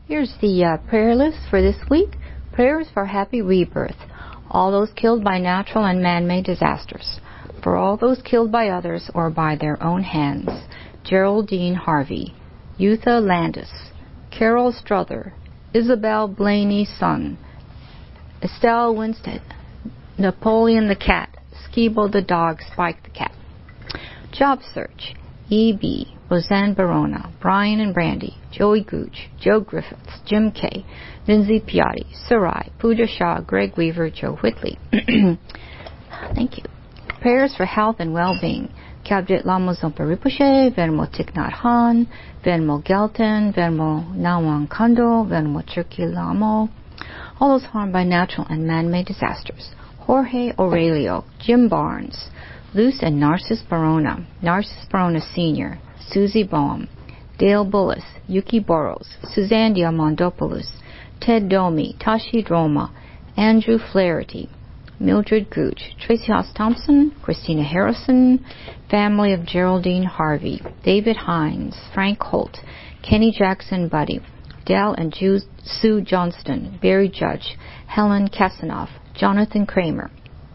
Here's the prayer list for this week. Prayers for happy rebirth. All those killed by natural and man-made disasters. For all those killed by others or by their own hands. Geraldine Harvey, Eutha Landis, Carol Struther, Isabel Blaney's son, Estelle Winstead, Napoleon the cat, Skibo the dog, Spike the cat. Job search. E.B., Roseanne Barona, Brian and Brandy, Joey Gooch, Joe Griffiths, Jim Kay, Lindsay Piatti, Sarai, Pooja Shah, Greg Weaver, Joe Whitley. Thank you. Prayers for health and well-being. Kabjet Lamo Zompa Rinpoche, Venerable Thich Nhat Hanh, Venerable Gelton, Venerable Nawang Kando, Venerable Chirki Lamo. All those harmed by natural and man-made disasters. Jorge Aurelio, Jim Barnes, Luce and Narcissus Barona, Narcissus Barona Sr., Susie Boehm, Dale Bullis, Yuki Boros, Suzanne Diamandopoulos, Ted Domi, Tashi Droma, Andrew Flaherty, Mildred Gooch, Tracy Haas Thompson, Christina Harrison, family of Geraldine Harvey, David Hines, Frank Holt, Kenny Jackson Buddy, Dell and Sue Johnston, Barry Judge, Helen Kasanoff, Jonathan Kramer,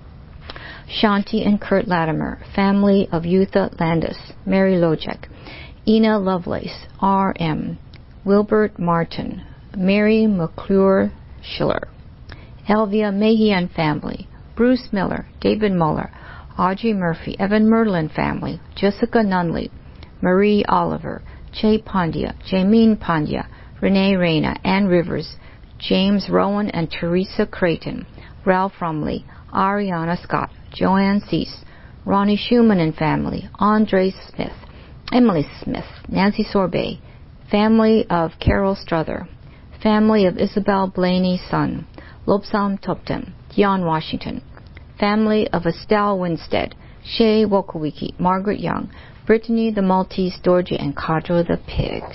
Shanti and Kurt Latimer, family of Eutha Landis, Mary Lojek, Ina Lovelace, R.M., Wilbert Martin, Mary McClure Schiller, Elvia Mahian family, Bruce Miller, David Muller, Audrey Murphy, Evan Merlin family, Jessica Nunley, Marie Oliver, Jay Pandya, Jameen Pandya, Renee Reyna, Ann Rivers, James Rowan and Teresa Creighton, Ralph Rumley, Ariana Scott, Joanne Cease, Ronnie Schumann and family, Andre Smith, Emily Smith, Nancy Sorbet, family of Carol Struther, family of Isabel Blaney's son, Lobsam Toptem, Dion Washington, family of Estelle Winstead, Shay Wokowicki, Margaret Young, Brittany the Maltese, Dorji, and Kadra the pigs.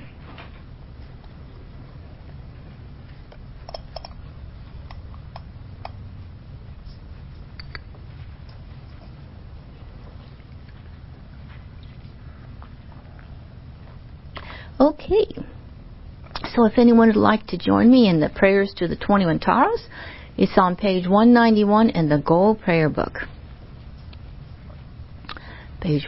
Okay, so if anyone would like to join me in the prayers to the 21 Taras, it's on page 191 in the Gold Prayer Book. Page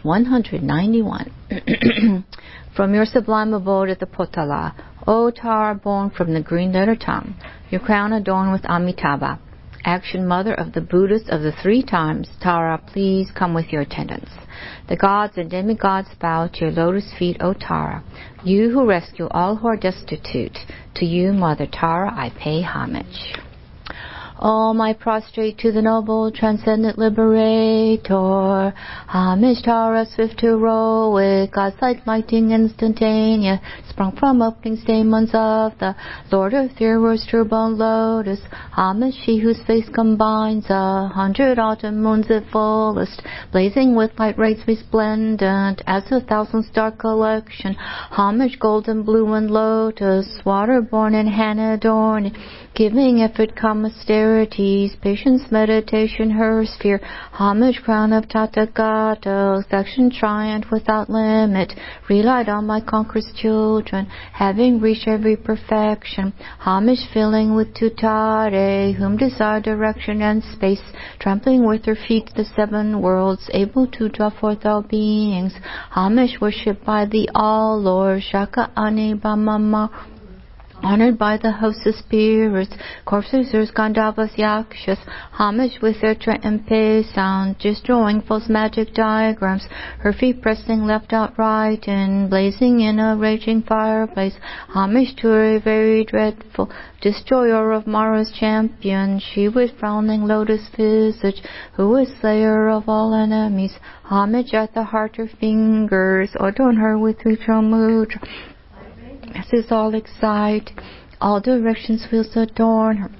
191. From your sublime abode at the Potala, O Tara born from the green letter tongue, your crown adorned with Amitabha, action mother of the Buddhas of the 3 times, Tara, please come with your attendants. The gods and demigods bow to your lotus feet, O Tara. You who rescue all who are destitute, to you, Mother Tara, I pay homage. All I prostrate to the noble, transcendent liberator. Homage Tara, swift heroic, God's lighting instantaneous, sprung from opening stamens of the Lord of Theros, turban lotus. Homage she whose face combines 100 autumn moons at fullest, blazing with light rays resplendent as 1,000-star collection. Homage golden blue and lotus, water-born and hand-adorning, giving effort calm austerities, patience, meditation, her sphere. Homage crown of Tathagata, affection triumph without limit, relied on by conqueror's children, having reached every perfection. Homage filling with Tutare, whom desire direction and space, trampling with her feet the 7 worlds, able to draw forth all beings. Homage worshipped by the All-Lord, Shaka Ani Bamama, honored by the host of spirits, corpses, Gandharvas, Yakshas. Homage with their triumphant sound, destroying false magic diagrams, her feet pressing left out right and blazing in a raging fireplace. Homage to her very dreadful destroyer of Mara's champion, she with frowning lotus visage, who is slayer of all enemies. Homage at the heart, her fingers adorn her with Vitra Mudra. As is all excite, all directions wheels adorn her.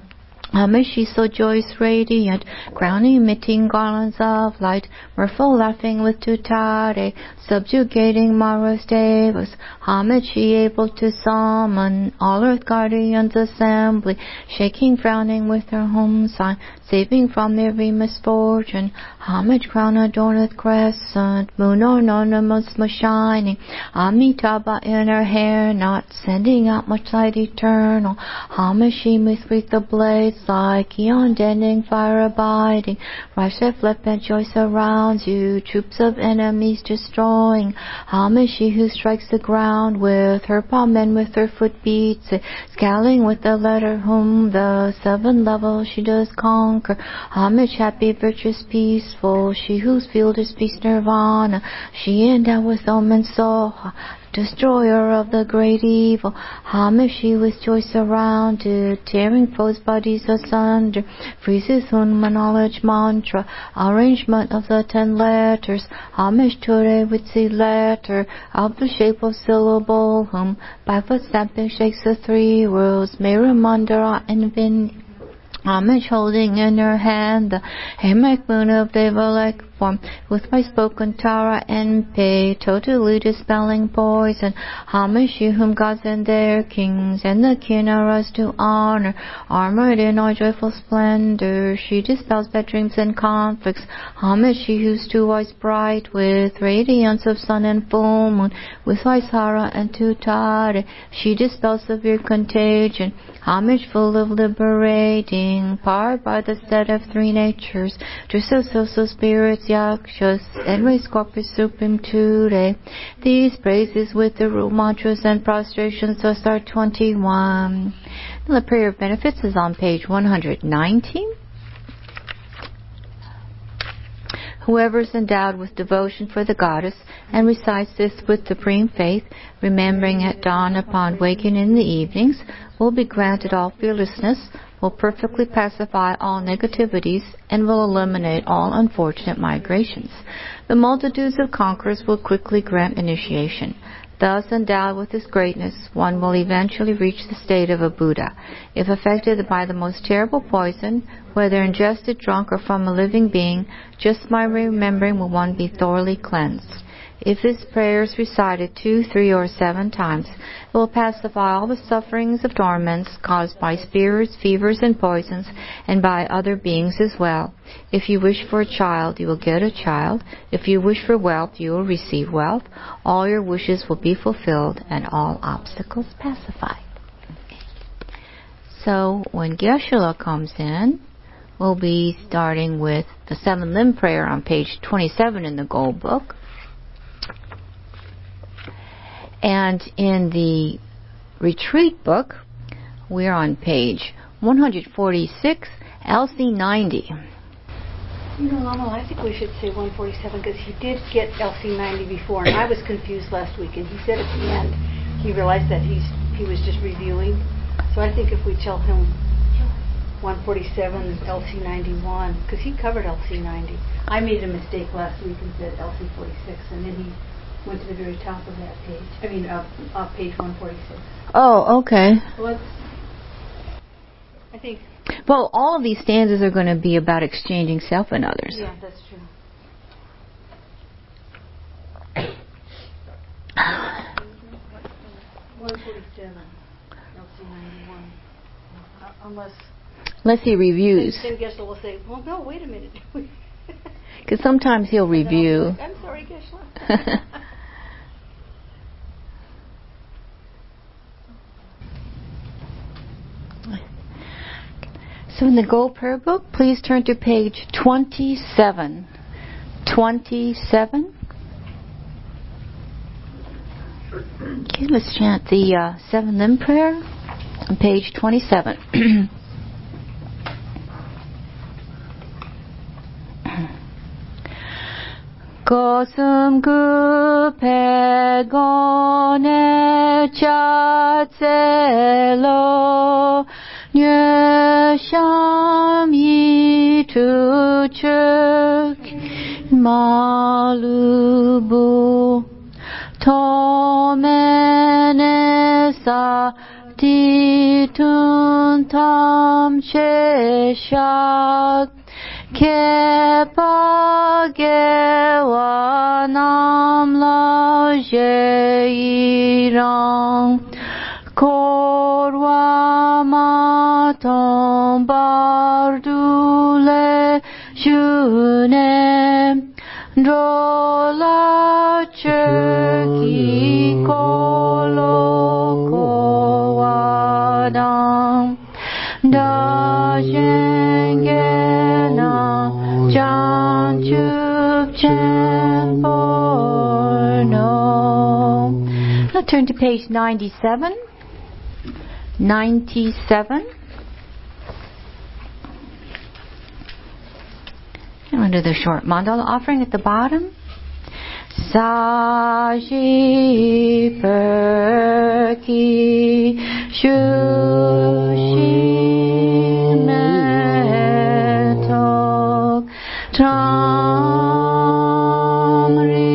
She so joyous, radiant, crowning, emitting garlands of light, mirthful, laughing with tutare, subjugating Mara's devas. She able to summon all earth guardians assembly, shaking, frowning with her home sign, saving from every misfortune. Crown adorneth crescent, moon ornaments most shining, Amitabha in her hair knot, sending out much light eternal. She with the blades like eon deadening fire abiding, rush of flip and joy surrounds you, troops of enemies destroying. She who strikes the ground with her palm and with her foot beats it, scaling with the letter whom the 7 levels she does conquer. Happy, virtuous, peaceful, she whose field is peace nirvana, she endowed with Om and Soha, destroyer of the great evil. She with joy surrounded, tearing foes' bodies asunder, freezes Unma knowledge mantra, arrangement of the 10 letters. Ture with the letter of the shape of syllable hum, by foot stamping shakes the 3 worlds, Mera Mandara and Vin. Holding in her hand the Hamak moon of Devalek form, with my spoken Tara and Pei, totally dispelling poison. You whom gods and their kings and the Kinnaras to honor, armored in all joyful splendor, she dispels bad dreams and conflicts. She whose 2 eyes bright with radiance of sun and full moon, with Vaisara and Tutare, she dispels severe contagion. Full of liberating, powered by the stead of 3 natures, so spirits, yakshas, and race corpus supreme today. These praises with the root mantras and prostrations thus are 21. The prayer of benefits is on page 119. Whoever is endowed with devotion for the goddess and recites this with supreme faith, remembering at dawn upon waking in the evenings, will be granted all fearlessness, will perfectly pacify all negativities, and will eliminate all unfortunate migrations. The multitudes of conquerors will quickly grant initiation. Thus endowed with this greatness, one will eventually reach the state of a Buddha. If affected by the most terrible poison, whether ingested, drunk, or from a living being, just by remembering will one be thoroughly cleansed. If this prayer is recited 2, 3, or 7 times, it will pacify all the sufferings of torments caused by spirits, fevers, and poisons, and by other beings as well. If you wish for a child, you will get a child. If you wish for wealth, you will receive wealth. All your wishes will be fulfilled, and all obstacles pacified. So, when Geshe-la comes in, we'll be starting with the 7 limb prayer on page 27 in the Gold Book. And in the retreat book, we're on page 146, LC90. Lama, I think we should say 147 because he did get LC90 before, and I was confused last week. And he said at the end he realized that he was just reviewing. So I think if we tell him 147 LC91, because he covered LC90. I made a mistake last week and said LC46, and then he went to the very top of that page. I mean, page 146. Oh, okay. Well, I think. Well, all of these stanzas are going to be about exchanging self and others. Yeah, that's true. 147, LC91. Unless he reviews. Then Geshe-la will say, well, no, wait a minute. Because sometimes he'll review. I'm sorry, Geshe-la. So in the Gold Prayer Book, please turn to page 27. 27. Okay, let's chant the 7 limb prayer on page 27. Gosum gu pegone chatselo nye sham yi tu chuk malubu 토메네사 디툰탐 셰샥 개파게와 남라제이랑 korwamatom bardule shune drola cheki kolokowadam da jengena janchup chenporno. Now turn to page 97. 97. And we'll do the short mandala offering at the bottom. Saji perki shushi metok tamri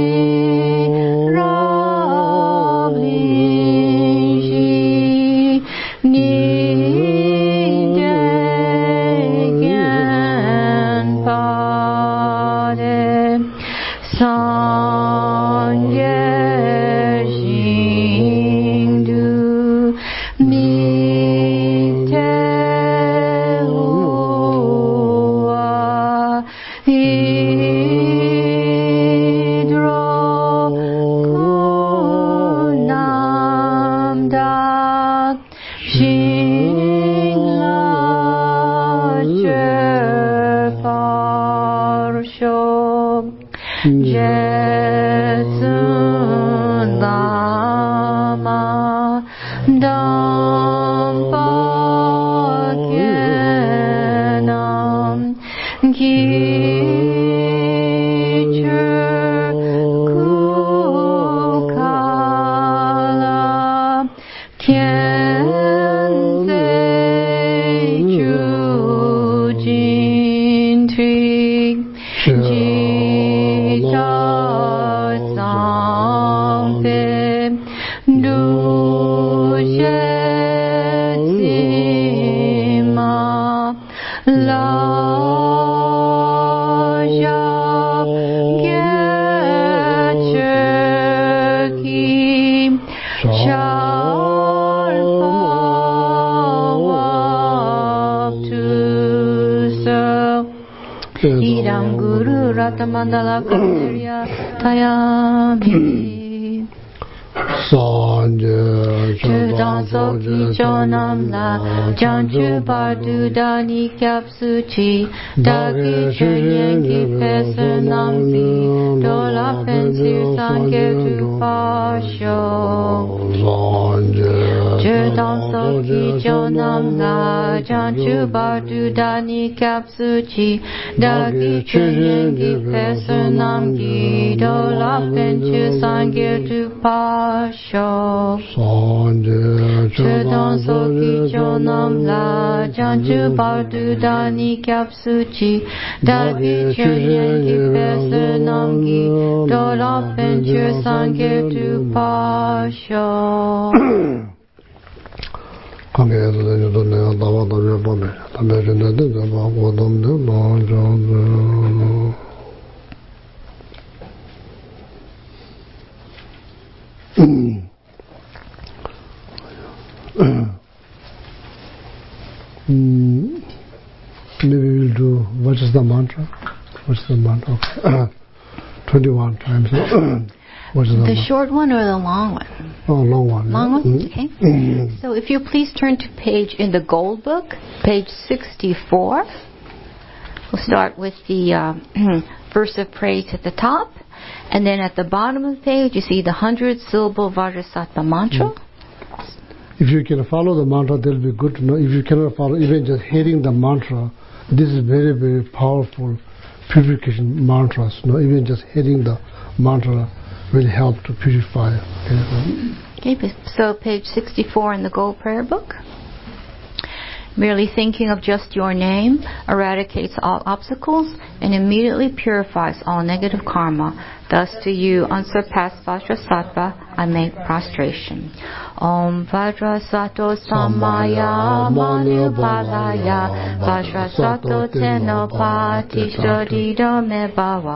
Mandala Kandirya Tayami Sanje Chudan Soki Chonam La Janchu Bardu Dani Kyapsuchi Dagi Chunyengi Pesanambi Dola Pensir Sange Tupasho Chudan Soki Chonam La Janchu Bardu Dani Kyapsuchi Dagi Chunyengi Pesanambi Dola Pensir Sange Tupasho Chudan Soki Chonam La Janchu Bardu Dani Kyapsuchi Dagi Chunyengi Pesanamgi Dola Penchur Sangir Tupasho. Maybe we'll do, what is the mantra? What's the mantra? Okay. 21 times. What is the short one or the long one? Oh, long one. Long one? Okay. So if you please turn to page in the Gold Book, page 64. We'll start with the verse of praise at the top. And then at the bottom of the page, you see the 100-syllable Vajrasattva mantra. If you can follow the mantra, that will be good to know. If you cannot follow, even just hearing the mantra, this is very, very powerful purification mantras. Even just hearing the mantra will help to purify. Okay, so page 64 in the Gold Prayer Book. Merely thinking of just your name eradicates all obstacles and immediately purifies all negative karma. Thus to you, unsurpassed Vajrasattva, I make prostration. Om Vajrasattva Samaya Manipalaya Vajrasattva Tenopatishta Dido Me Bhava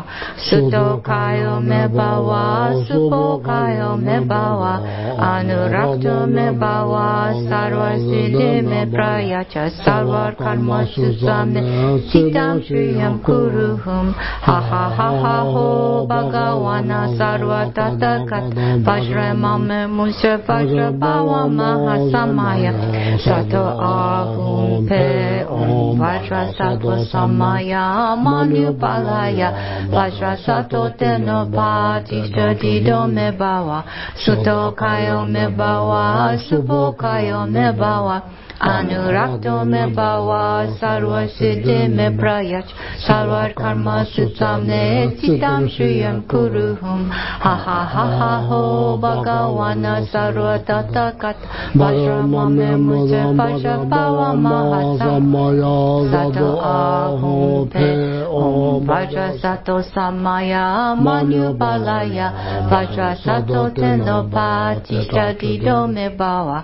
Sutokayo Me Bhava Supokayo Me Bhava Anurakto Me Bhava Sarva Siddhi Me Prayacha Sarva Karma Susame Citam Shriyam Kuruhum Ha ha ha ha ho Bhagavana Sarva Tatakat Vajramame Musha Vajra Bhava Mahasamaya Sato Ahum Pe Om Vajrasattva Samaya Manipalaya Vajrasattva Tenopatishta Dido Me Bhava Sutokayo Me Bhava Supokayo Me Bhava Anurakto Me Bhava Sarva Siddhi Me Prayach Sarva Karma Sutamne Citam Shriyam Kuruhum Ha ha ha ha ho Bhagavana Sarva Tatakat Vajramame Mujhe Pasha Bhava Mahasamaya Sato Ahum Pe Om Vajrasattva Samaya Manipalaya Vajrasattva Tenopatishta Dido Me Bhava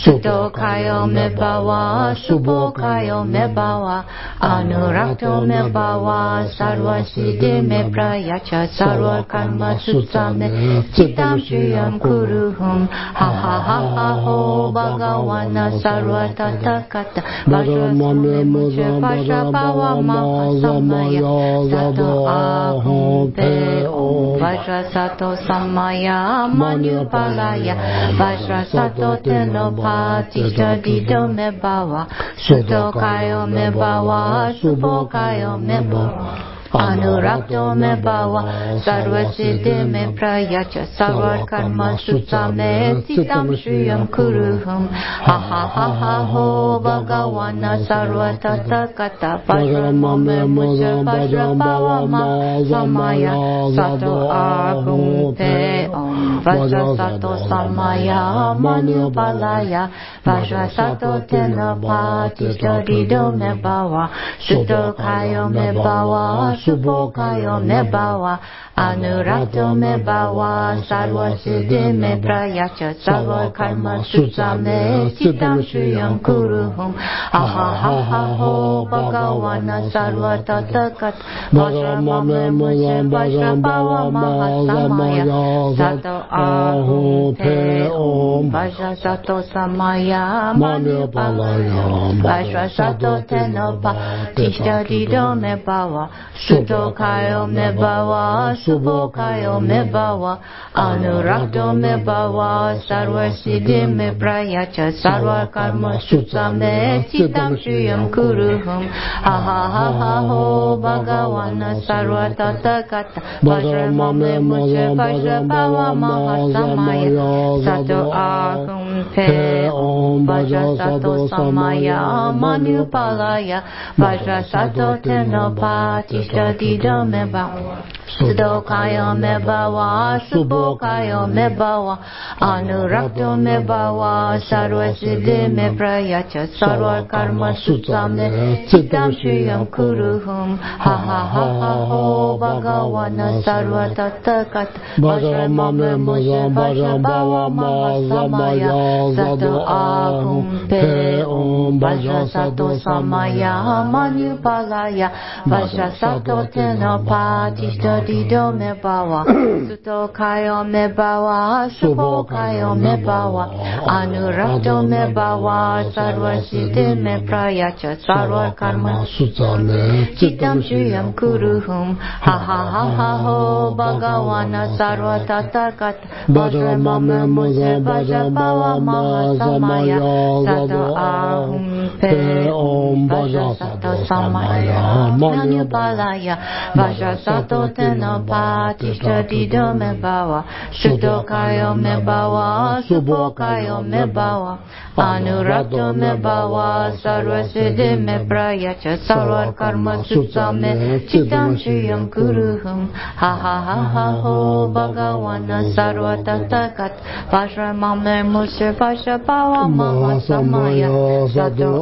Sutokayo Me Bhava Supokayo Me Bhava Anurakto Me Bhava Sarva Siddhi Me Prayacha Sarva Karma Sutsame Citam Shriyam Kuruhum Ha ha ha ha ho Bhagavana Sarva Tatakata Vajramame Mujhe Pasha Bhava Mahasamaya Sato Ahum Pe Om Vajrasattva Samaya Manipalaya Vajrasattva Tenopatishta Dido Me Bhava Sutokayo Me Bhava Supokayo Me Bhava Anurakto Me Bhava Sarva Siddhi Me Prayacha Sarva Karma Sutsame Citam Shriyam Kuruhum Ha ha ha ha ho Bhagavana Sarva Tatakata Vajramame Mujhe Pasha Bhava Mahasamaya Sato Ahum Pe Om Vajrasattva Samaya Manipalaya Vajrasattva Tenopatishta Dido Me Bhava Sutokayo Me Bhava Supokayo Me Bhava Anurakto Me Bhava Sarva Siddhi Me Prayacha Sarva Karma Sutsame Citam Shriyam Kuruhum Ha ha ha ha ho Bhagavana Sarva Tatakat Vajramame Mujhe Pasha Bhava Mahasamaya Sato Ahum Pe Om Vajrasattva Samaya Manipalaya Vajrasattva Tenopatishta Dido Me Bhava Sutokayo Me Bhava Supokayo Me Bhava Anurakto Me Bhava Sarva Siddhi Me Prayacha Sarva Karma Sutsame Citam Shriyam Kuruhum Ha ha ha ha ho Bhagavana Sarva Tatakata Vajramame Mujhe Pasha Bhava Mahasamaya Sato Ahum Pe Om Vajrasattva Samaya Manipalaya Vajrasattva Tenopatishta Dido Me Bhava Sutokayo Me Bhava Supokayo Me Bhava Anurakto Me Bhava Sarva Siddhi Me Prayacha Sarva Karma Sutsame Citam Shriyam Kuruhum Ha ha ha ha ho Bhagavana Sarva Tatakat Vajramame Mujhe Pasha Bhava Mahasamaya Sato Ahum Pe Om Vajrasattva Samaya Manipalaya Vajrasattva Tenopatishta Dido Me Bhava Sutokayo Me Bhava Supokayo Me Bhava Anurakto Me Bhava Sarva Siddhi Me Prayacha Sarva Karma Sutsame Citam Shriyam Kuruhum Ha ha ha ha ho Bhagavana Sarva Tatakat Vajramame Mujhe Pasha Bhava Mahasamaya Sato Ahum Pe Om Vajrasattva Samaya Manipalaya Vajrasattva Tenopatishta Dido Me Bhava Sutokayo Me Bhava Supokayo Me Bhava Anurakto Me Bhava Sarva Siddhi Me Prayacha Sarva Karma Sutsame Citam Shriyam Kuruhum Ha ha ha ha ho Bhagavana Sarva Tatakat Vajramame Mujhe Pasha Bhava Mahasamaya Sato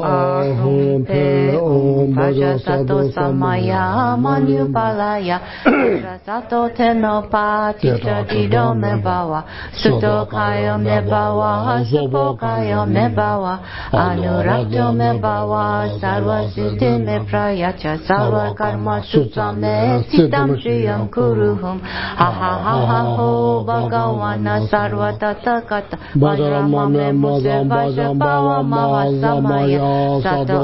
ahum pe om bhaja sato samaya manupalaya bhaja sato tenopa tishta dido me bhava suto kayo me bhava supo kayo me bhava anurakto me bhava sarva siddhi me prayacha sarva karma sutsame siddham shriyam kuruhum ha ha ha ha ho bhagavana sarva tathagata vajramame muse vajabhava mahasamaya sato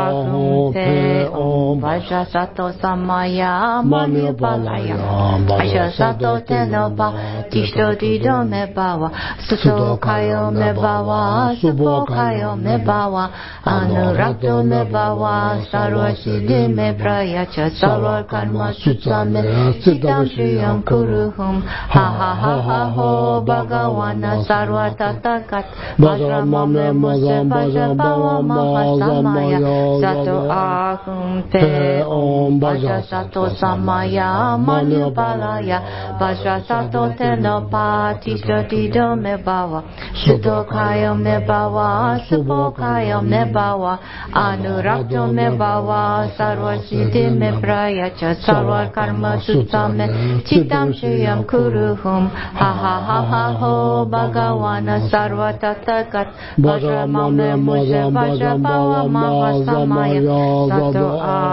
ahum pe om vaja sato samaya manupalaya vaja sato tenopa tishto dido me bhava suto kayo me bhava supo kayo me bhava anurakto me bhava sarva siddhi me prayacha sarva karma sutsame siddham shriyam kuruhum ha ha ha ha ho bhagavana sarva tathagata vajramame muse vajabhava mahasamaya sato ahum pe om vaja sato samaya manupalaya vaja sato tenopa tishto dido me bhava suto kayo me bhava supo kayo me bhava anurakto me bhava sarva siddhi me prayacha sarva karma sutsame chitam shriyam kuruhum ha ha ha ha ho bhagavana sarva tathagata vajramame muse vajabhava mahasamaya sato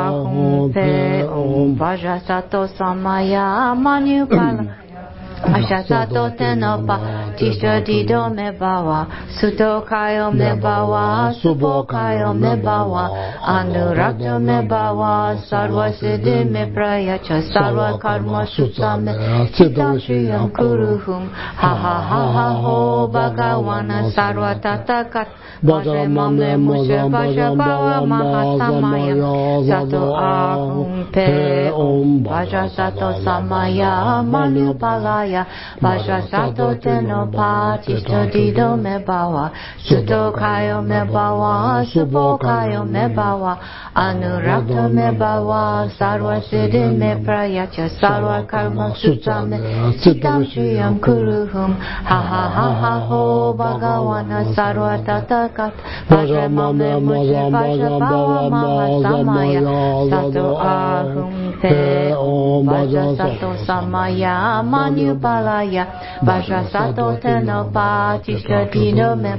ahum pe om vaja sato samaya manupalaya vaja sato tenopa tishta dido me bhava suto kayo me bhava supo kayo me bhava anurakto me bhava sarva siddhi me prayacha sarva karma sutsame chitam shriyam kuruhum ha ha ha ha ho bhagavana sarva tathagata vajramame muse vajabhava mahasamaya sato ahum pe om vaja sato samaya manupalaya vaja sato tenopa tishto dido me bhava suto kayo me bhava supo kayo me bhava anurakto me bhava sarva siddhi me prayacha sarva karma sutsame chitam shriyam kuruhum ha ha ha ha ho bhagavana sarva tathagata vajramame muse vajabhava mahasamaya sato ahum pe om vaja sato samaya manupalaya vaja sato tenopa tishta dido me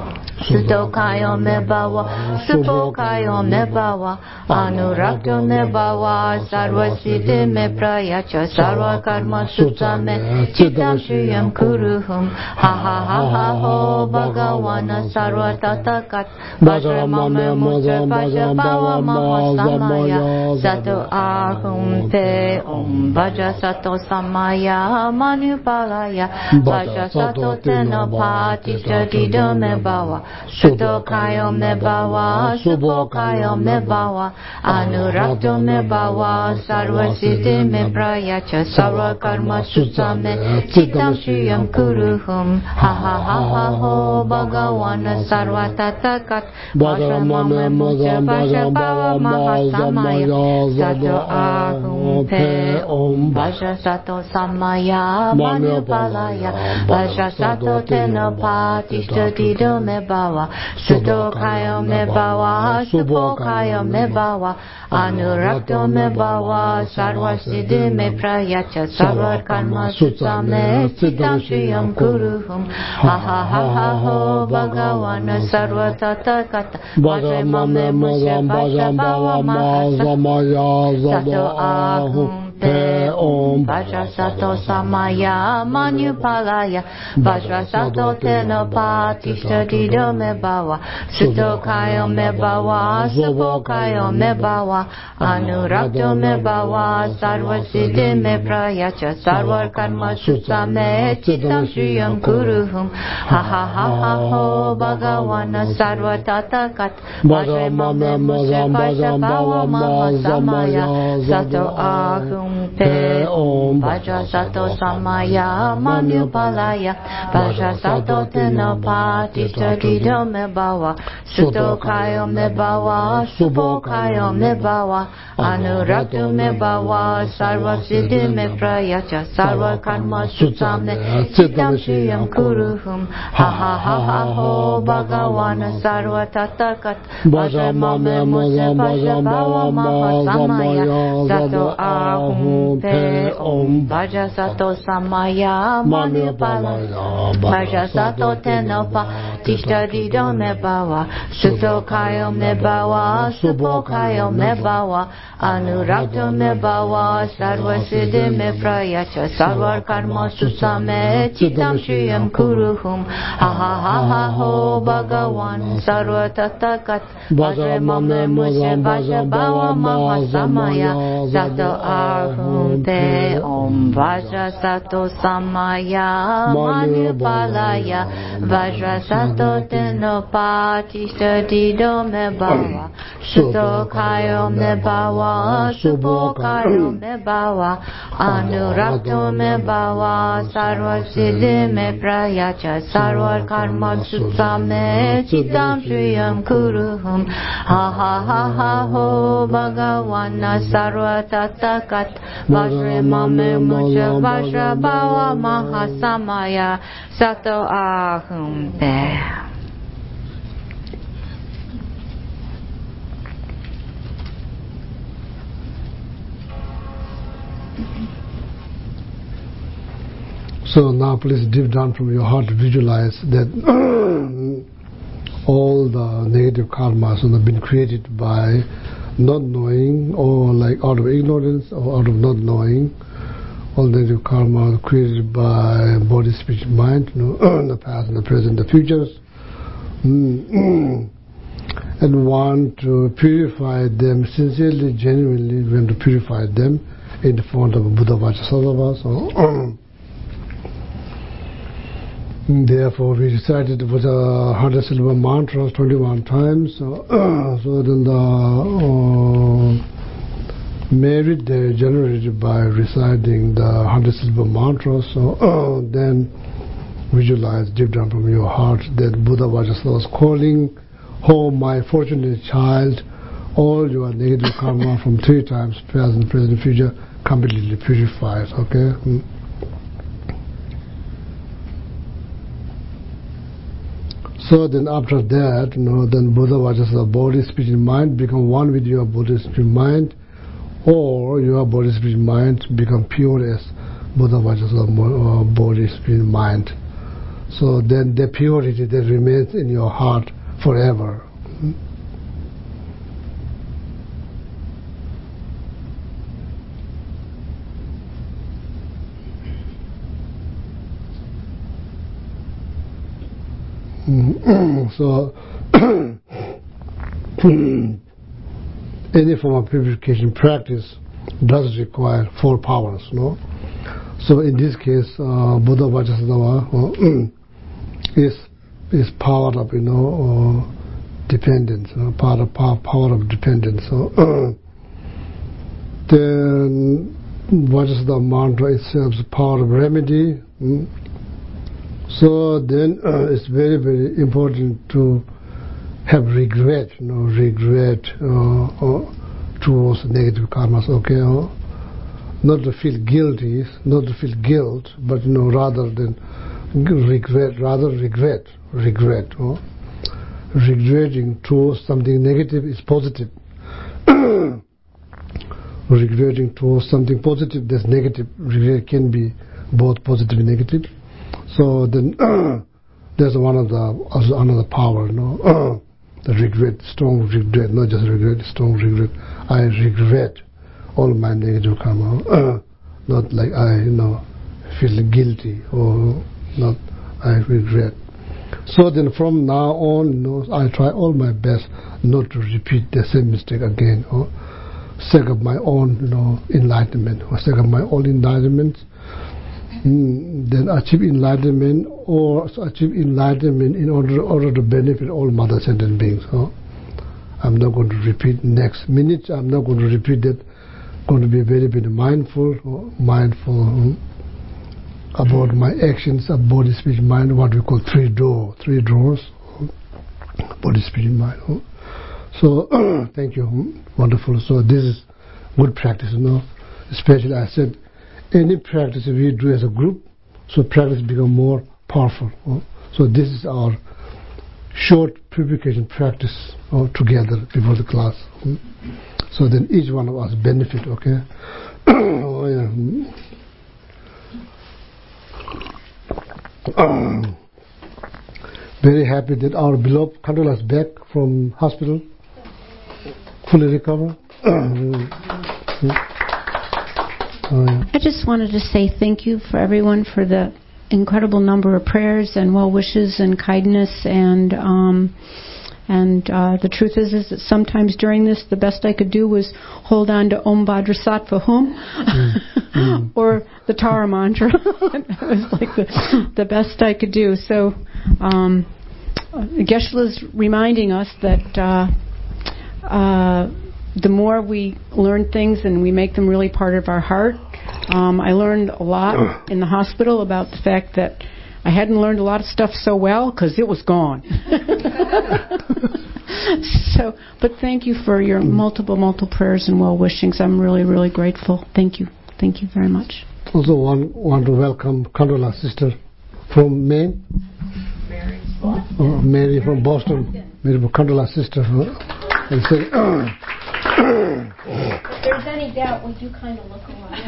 suto kayo me bhava supo kayo me bhava anurakto me bhava sarva siddhi me prayacha sarva karma sutsame chitam shriyam kuruhum ha ha ha ha ho bhagavana sarva tathagata vajramame muse vajabhava mahasamaya sato ahum pe om vaja sato samaya manupalaya vaja sato tenopa tishta dido me bhava suto kayo me bhava supo kayo me bhava anurakto me bhava sarva siddhi me prayacha sarva karma sutsame chitam shriyam kuruhum ha ha ha ha ho bhagavana sarva tathagata vajramame muse vajabhava mahasamaya sato ahum pe om vaja sato samaya manupalaya vaja sato tenopa tishta dido me bhava suto kayo me bhava supo kayo me bhava anurakto me bhava sarva siddhi me prayacha sarva karma sutsame chitam shriyam kuruhum ha ha ha ha ho bhagavana sarva tathagata vajramame muse vajabhava mahasamaya sato ahum pe om vaja sato samaya manupalaya vaja sato tenopa tishta dido me bhava suto kayo me bhava supo kayo me bhava anurakto me bhava sarva siddhi me prayacha sarva karma sutsame chitam shriyam kuruhum ha ha ha ha ho bhagavana sarva tathagata vajramame muse vajabhava mahasamaya sato ahum Ahum Pe Om Vajrasattva Samaya Manupalaya Vajrasattva Tenopa Tishtadido Mebhava Sutokayo Mebhava Supokayo Mebhava Anurakto Mebhava Sarva Siddhi Meprayacha Sarva Karma Sutsame Chitam Shriyam Kuruhum Ha ha ha ha ho Bhagavana Sarva Tattakat Vajramame Muse Vajrabhava Mahasamaya Sato Ahum Pe Om Vajrasattva Samaya Manupalaya Vajrasattva Tenopa Tishtadido Mebhava Sutokayo Mebhava Supokayo Mebhava Anurakto Mebhava Sarva Siddhi Meprayacha Sarva Karma Sutsame Chitam Shriyam Kuruhum Ha ha ha ha ho Bhagavan Sarva Tattakat Vajramame Muse Vajrabhava Mahasamaya Sato Ahum Pe Om Vajrasattva Samaya Manupalaya Vajrasattva Tenopa Tishtadido Mebhava Sutokayo Mebhava Supokayo Mebhava Anurakto Mebhava Sarva Siddhi Meprayacha Sarva Karma Sutsame Chitam Shriyam Kuruhum Ha ha ha ha ho Bhagavana Sarva Tattakat Vajramame Muse Vajrabhava Mahasamaya Sato Ahum Pe. So now please deep down from your heart visualize that all the negative karmas have been created by not knowing or like out of ignorance or out of not knowing. All negative karma are created by body, speech, mind, the past, the present, the futures, and want to purify them sincerely, genuinely. We want to purify them in the form of Buddha Vajrasattva. So therefore, we recited it was 100 silver mantras 21 times. So then the merit they generated by reciting the 100 silver mantras. So then visualize deep down from your heart that Buddha Vajrasattva was calling, "Oh, my fortunate child, all your negative karma from 3 times, past, present, future, completely purified." Okay. So then after that, then Buddha Vajrasattva body, speech, and mind become one with your body, speech, mind, or your body, speech, mind become pure as Buddha Vajrasattva body, speech, mind. So then the purity that remains in your heart forever. So any form of purification practice does require 4 powers, So in this case, Buddha Vajrasattva is power of dependence, power of dependence. So then Vajrasattva mantra itself is power of remedy. So then it's very, very important to have regret, towards negative karmas, okay? Not to feel guilty, not to feel guilt, but rather than regret. Regretting towards something negative is positive. Regretting towards something positive that's negative. Regret can be both positive and negative. So then there's another power, the regret, strong regret, not just regret, strong regret. I regret all my negative karma, not like I feel guilty or not I regret. So then from now on, I try all my best not to repeat the same mistake again, or sake of my own enlightenment, or sake of my own enlightenment. Then achieve enlightenment, or achieve enlightenment in order to benefit all mother sentient beings. I'm not going to repeat next minute. I'm not going to repeat that going to be very, very mindful about my actions of body, speech, mind, what we call three doors, body, speech, mind. So, thank you, wonderful. So this is good practice, especially I said, any practice we do as a group, so practice become more powerful. So this is our short purification practice together before the class. So then each one of us benefit, okay? Oh, yeah. Very happy that our beloved Kandala is back from hospital, fully recovered. I just wanted to say thank you for everyone for the incredible number of prayers and well wishes and kindness, and the truth is that sometimes during this the best I could do was hold on to Om Bhadra Sattva Hum or the Tara mantra. That was like the best I could do. So Geshe-la's reminding us that the more we learn things and we make them really part of our heart. I learned a lot in the hospital about the fact that I hadn't learned a lot of stuff so well because it was gone. But thank you for your multiple prayers and well wishings. I'm really, really grateful. Thank you. Thank you very much. Also want to welcome Kandala sister from Maine. Mary from Boston. Mary from Kandala sister. And say, if there's any doubt, we do kind of look alike.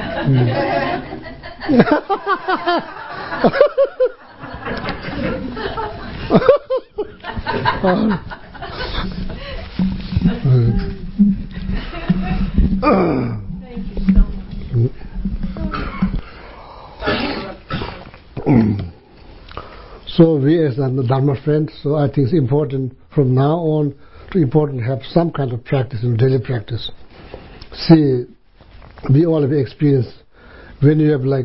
Thank you so much. So we as the Dharma friends, so I think it's important from now on to have some kind of practice in daily practice. See, we all have experienced when you have like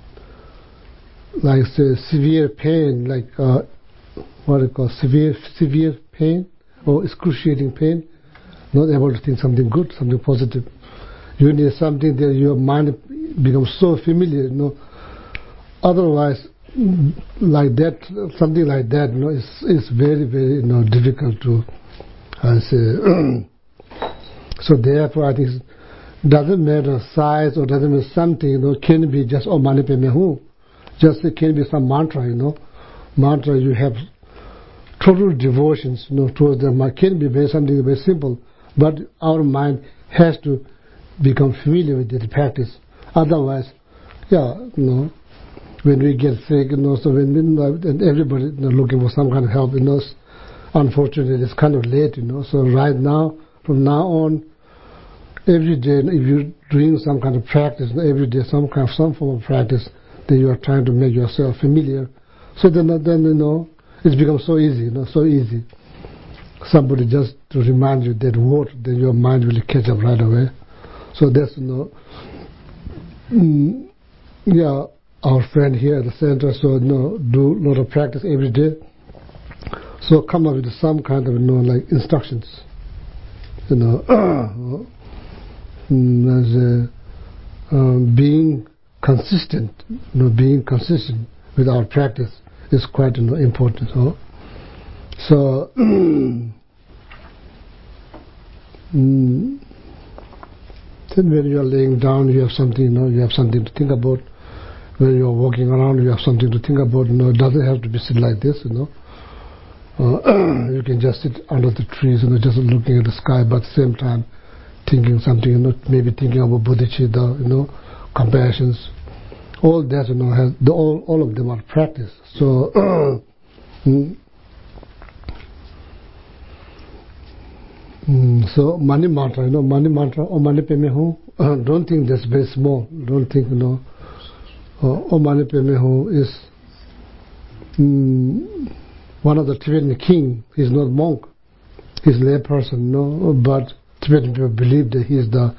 say severe pain, like what do you call severe pain or excruciating pain, not able to think something good, something positive. You need something that your mind becomes so familiar, Otherwise, like that, something like that, is very, very, difficult to say. So therefore, I think it doesn't matter size or doesn't matter something, can be just Om Mani Padme Hum. Just it can be some mantra, Mantra, you have total devotions, towards them. It can be something very simple, but our mind has to become familiar with the practice. Otherwise, when we get sick, so when everybody looking for some kind of help, unfortunately it's kind of late, So right now, from now on, every day, if you're doing some kind of practice, every day some form of practice, then you are trying to make yourself familiar. So then it becomes so easy, so easy. Somebody just to remind you that word, then your mind will catch up right away. So that's our friend here at the center. So do a lot of practice every day. So come up with some kind of like instructions, as being consistent, being consistent with our practice is quite important. So then when you are laying down, you have something, you have something to think about. When you are walking around, you have something to think about. It doesn't have to be sit like this, You can just sit under the trees, just looking at the sky, but at the same time thinking something, maybe thinking about bodhicitta, compassions. All that, all of them are practice. So, so Mani mantra, Mani mantra, Om Mani Padme Hum. Don't think that's very small. Don't think, Om Mani Padme Hum is one of the Tibetan king. He's not monk. He's lay person, but Tibetan people believe that he's the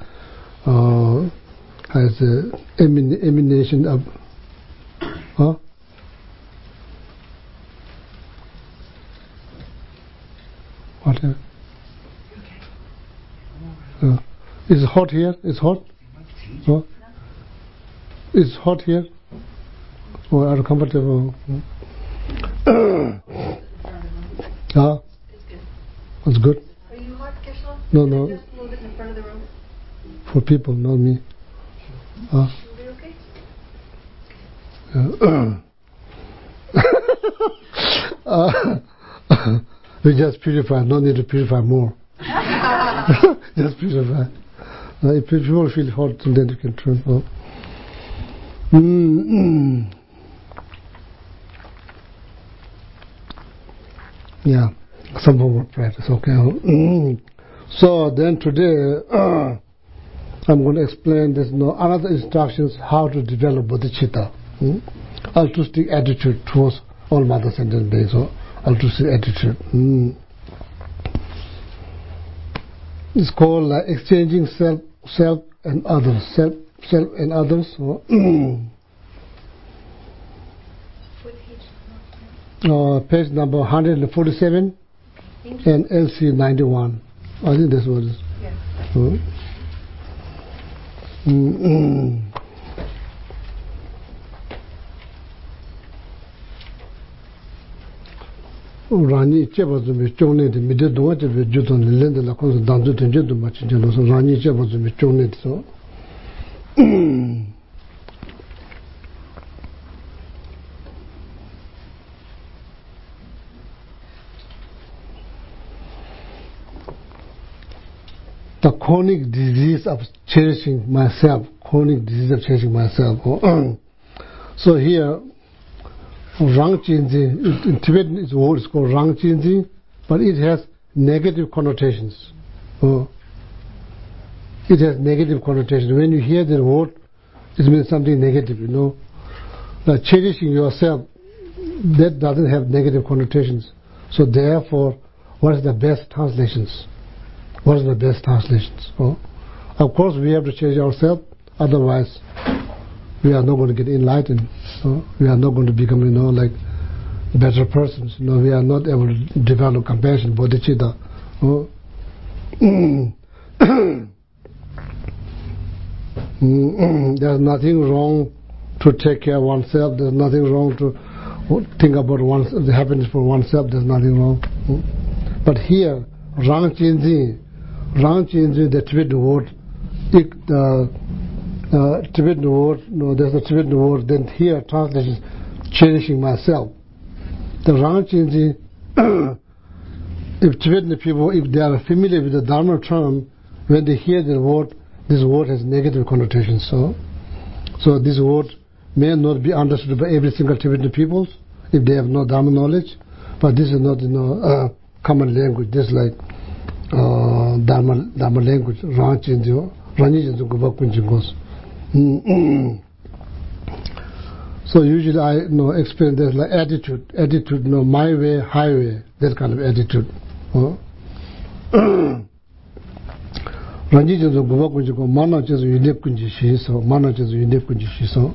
has the emanation of what? Is it hot here? It's hot? Oh, it's hot here. Or are you comfortable? Ah, it's good. Are you hot, Kishla? No, no. Just a little bit in the front of the room. For people, not me. Will be okay? We just purify. No need to purify more. Just purify. If people feel hot, then you can turn off. Yeah, some more practice. Okay. So then today I'm going to explain this. Another instructions how to develop bodhicitta, altruistic attitude towards all mothers and beings. So altruistic attitude. It's called exchanging self and others. Self and others. Page number 147 and LC 91. I think that's what it is. Yes. Rani Chebazumi Chone, the Middle to be Juton, the Lend la Cosa Danzo to Judo Machinjano, so Rani Chebazumi Chone. So the chronic disease of cherishing myself, So here, Rangchenji, in Tibetan its word is called Rangchenji, but it has negative connotations. It has negative connotations. When you hear the word, it means something negative, Like cherishing yourself, that doesn't have negative connotations. So therefore, what is the best translations? Of course, we have to change ourselves. Otherwise, we are not going to get enlightened. We are not going to become, like better persons. We are not able to develop compassion, bodhicitta. There's nothing wrong to take care of oneself. There's nothing wrong to think about the happiness for oneself. There's nothing wrong. But here, Rangchenji, the Tibetan word, Tibetan word, there's a Tibetan word, then here translation cherishing myself. The Rangchenji, if Tibetan people, if they are familiar with the Dharma term, when they hear the word, this word has negative connotations. So this word may not be understood by every single Tibetan people if they have no Dharma knowledge, but this is not common language. This is like Dharma language. So usually I explain this like attitude, my way, highway, that kind of attitude. Ranji jesu guba kunji ko mana jesu yunep kunji shi so mana jesu yunep kunji shi so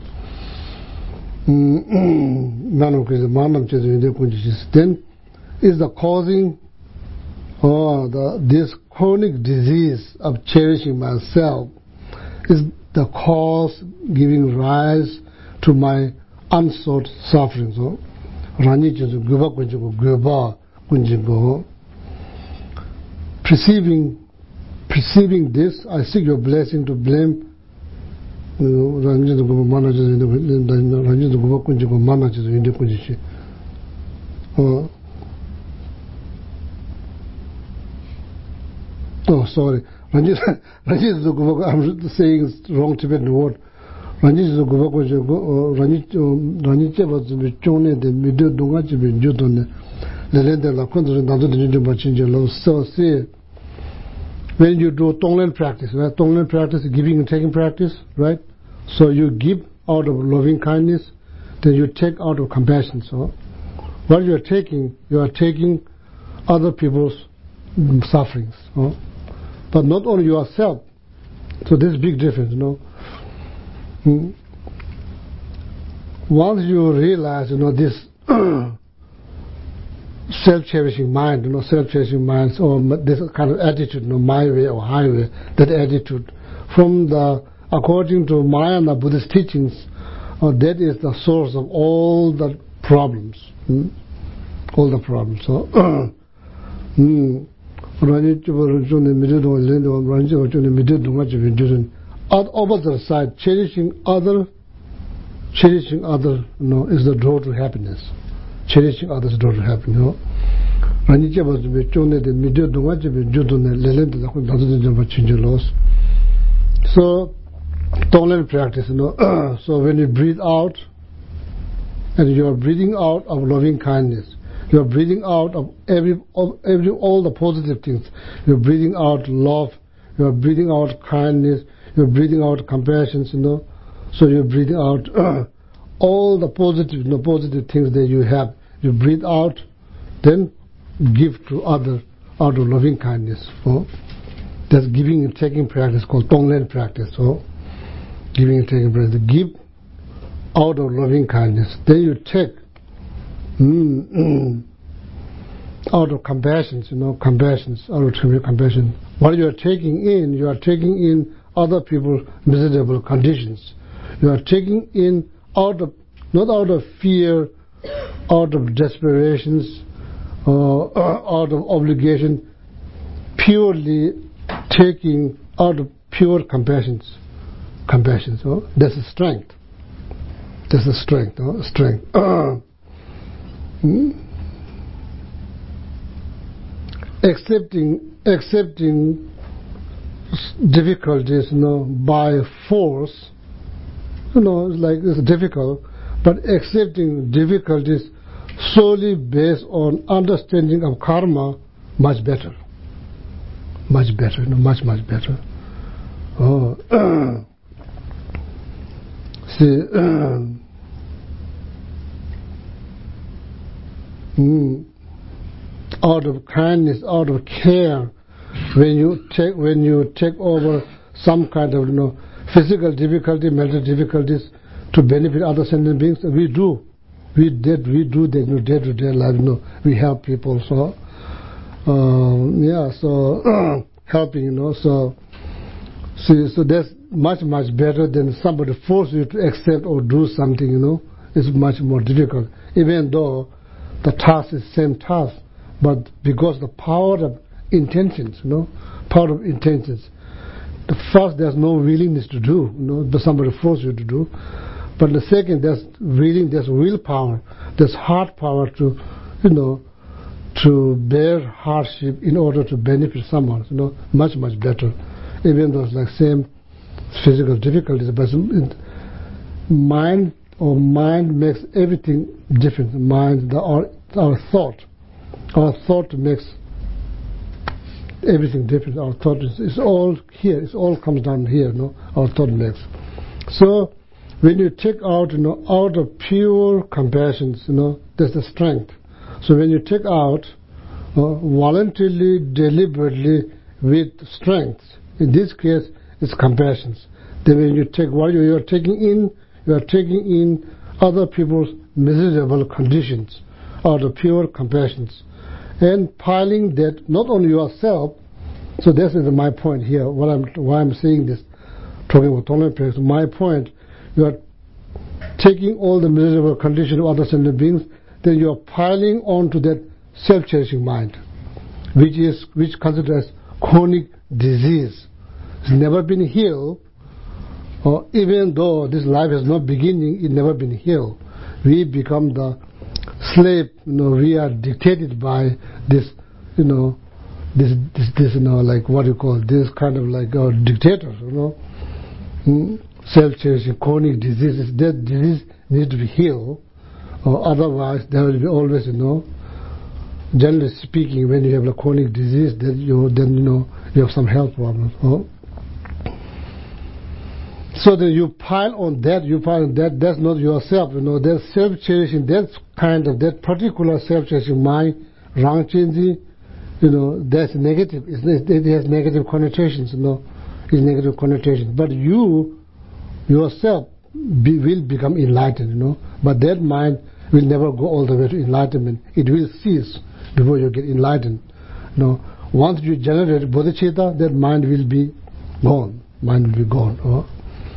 mana jesu yunep kunji shi. Then is the causing this chronic disease of cherishing myself is the cause giving rise to my unsought suffering. So Ranji jesu guba kunji ko perceiving this, I seek your blessing to blame. Sorry. I'm saying wrong Tibetan word. When you do Tonglen practice, right? Tonglen practice, giving and taking practice, right? So you give out of loving kindness, then you take out of compassion. So what you are taking other people's sufferings, but not only yourself. So there's a big difference, Once you realize, this self-cherishing mind, or this kind of attitude, my way or highway, that attitude, from the according to Mahayana Buddhist teachings, that is the source of all the problems. All the problems. So, opposite side, cherishing other, is the door to happiness. Cherishing others is the door to happiness. So, Tonglen practice, So when you breathe out, and you are breathing out of loving kindness, you are breathing out of all the positive things. You are breathing out love. You are breathing out kindness. You are breathing out compassion. So you are breathing out all the positive things that you have. You breathe out, then give to others out of loving kindness. So that's giving and taking practice called Tonglen practice. So giving and taking practice. Give out of loving kindness. Then you take out of compassion, out of compassion. What you are taking in other people's miserable conditions. You are taking in not out of fear, out of desperations, out of obligation, purely taking out of pure compassion. So that's a strength. That's a strength. Strength. Accepting difficulties, by force, it's difficult, but accepting difficulties solely based on understanding of karma, much better. Much better, much better. See, out of kindness, out of care, when you take over some kind of physical difficulty, mental difficulties to benefit other sentient beings, we do that day-to-day life. We help people. So so helping. So that's much better than somebody force you to accept or do something. It's much more difficult, even though the task is same task. But because the power of intentions, the first, there's no willingness to do, but somebody forces you to do. But the second, there's willpower, there's heart power to bear hardship in order to benefit someone, much better. Even though it's like same physical difficulties, but mind makes everything different. Our thought makes everything different. Our thought is all here. It all comes down here. Our thought makes. So when you take out, out of pure compassion, that's the strength. So when you take out voluntarily, deliberately, with strength, in this case, it's compassion. Then when you take what you are taking in other people's miserable conditions out of pure compassion. And piling that not on yourself. So this is my point here. Why I'm saying this, talking about Tonglen practice. My point, you are taking all the miserable conditions of other sentient beings, then you are piling onto that self-cherishing mind, which considered as chronic disease. It's never been healed, or even though this life has no beginning, it never been healed. We become the slave, we are dictated by this, like what you call this kind of like a dictator, self-cherishing chronic diseases. That disease needs to be healed, or otherwise there will be always, generally speaking, when you have a chronic disease, then you have some health problems. So then you pile on that, that's not yourself, that's self-cherishing, that particular self-cherishing mind, rangchenji, that's negative. It has negative connotations, it's negative connotations. But you, yourself, will become enlightened, but that mind will never go all the way to enlightenment. It will cease before you get enlightened. Once you generate bodhicitta, that mind will be gone.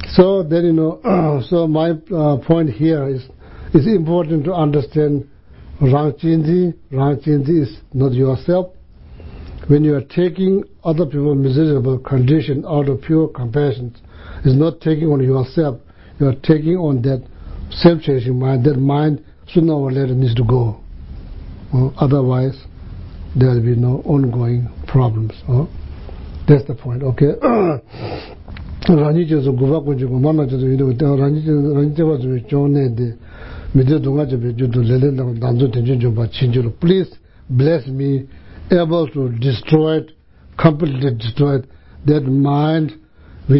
So then so my point here is it's important to understand Rangchenji. Rangchenji is not yourself. When you are taking other people's miserable condition out of pure compassion, it's not taking on yourself. You are taking on that self-chasing mind. That mind sooner or later needs to go. Otherwise, there will be no ongoing problems. That's the point. Okay. Ranji's guva kunju mana jo Ranji was jone de meje dunga je ju do lele na danzo tenjo jo ba chinjuro. Please bless me able to destroy it, completely destroy it, that mind which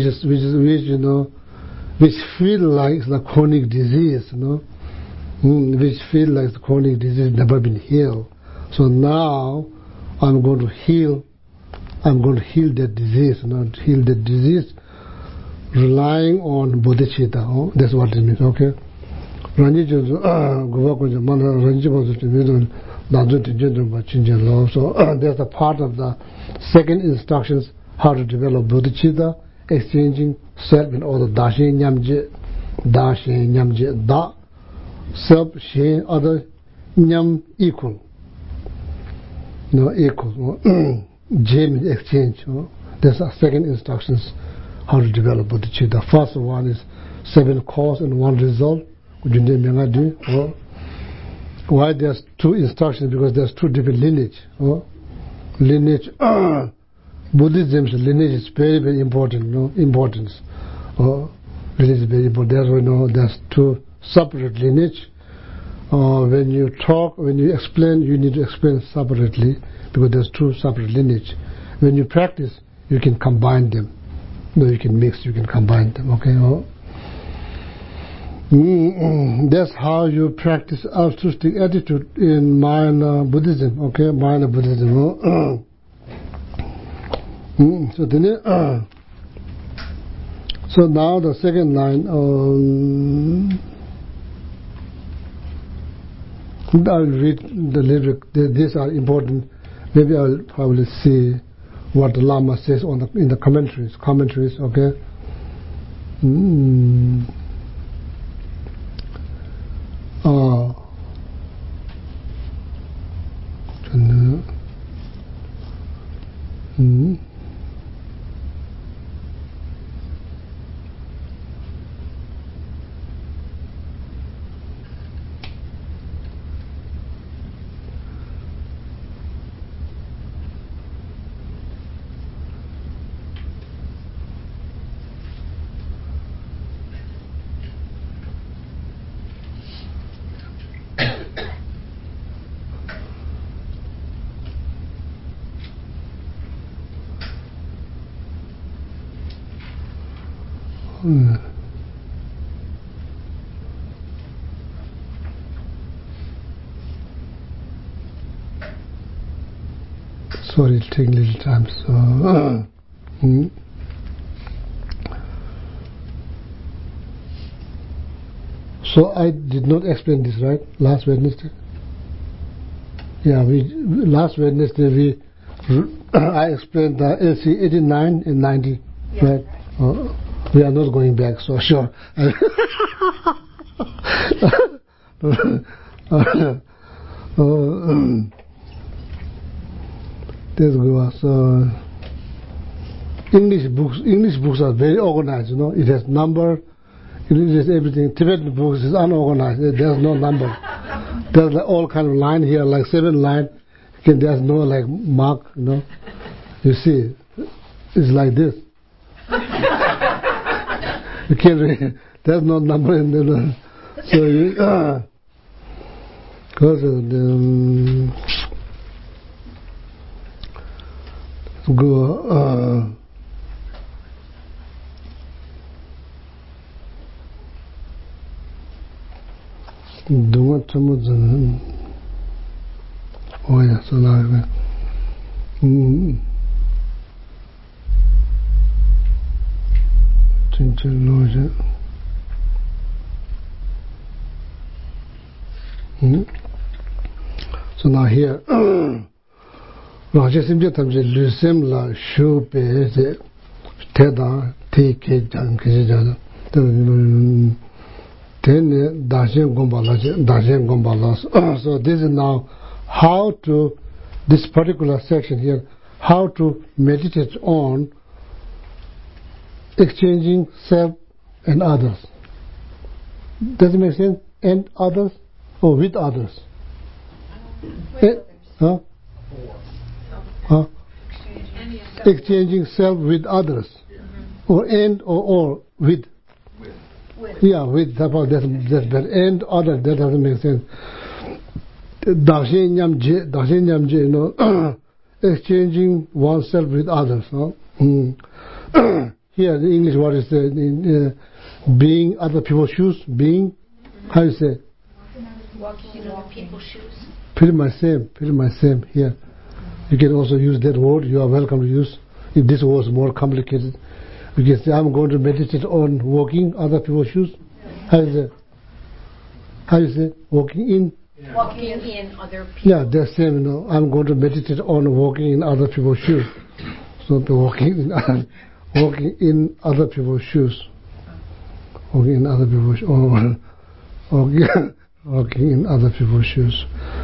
feel like the chronic disease, which feel like the chronic disease never been healed. So now I'm going to heal that disease, heal that disease relying on bodhicitta. That's what it means, okay? So there's a part of the second instructions, how to develop bodhicitta, exchanging self and other dashe nyamje, da, self, she, other, nyam, equal. Equal. J means exchange. There's a second instructions, how to develop bodhicitta. The first one is 7 cause and 1 result. Why there's 2 instructions? Because there's 2 different lineage. Lineage, Buddhism's lineage is very, very important. Importance. Lineage is very important. That's why there's 2 separate lineage. When you talk, when you explain, you need to explain separately because there's 2 separate lineage. When you practice, you can combine them. You can mix, you can combine them. Okay. That's how you practice altruistic attitude in Mahayana Buddhism. Okay, Mahayana Buddhism. So now the second line. I will read the lyric. These are important. Maybe I will probably see what the Lama says in the commentaries. Okay. Sorry, it's taking a little time. So I did not explain this, right? Last Wednesday. Yeah, last Wednesday I explained the LC 89 and 90, yes, right? We are not going back, so sure. Let's go. So English books are very organized. It has number. It has everything. Tibetan books is unorganized. There's no number. There's like all kind of line here, like 7 line. There's no like mark. You see, it's like this. You can't read. There's no number in there. So because go. Oh yeah, so now so now here Raja Simja Tamje Lusem La Shu Pe Teda Te Ke Jang Ke Jang Then Dajen Gombala. So this is now how to, this particular section here, how to meditate on exchanging self and others. Does it make sense? And others or with others? Huh? Exchanging self with others. Or and or with. Yeah, with. That's better. And other, that doesn't make sense. Darshin Nyamje, you know, exchanging oneself with others. Huh? Here, the English word is being other people's shoes. Being, how you say? Walking in other people's shoes. Pretty much same here. You can also use that word. You are welcome to use. If this was more complicated, you can say, I'm going to meditate on walking other people's shoes. How is it? How you say? Walking in Other people. Yeah, that's same, you know. I'm going to meditate on walking in other people's shoes. So walking in other people's shoes. Walking in other people's shoes. Walking in other people's shoes.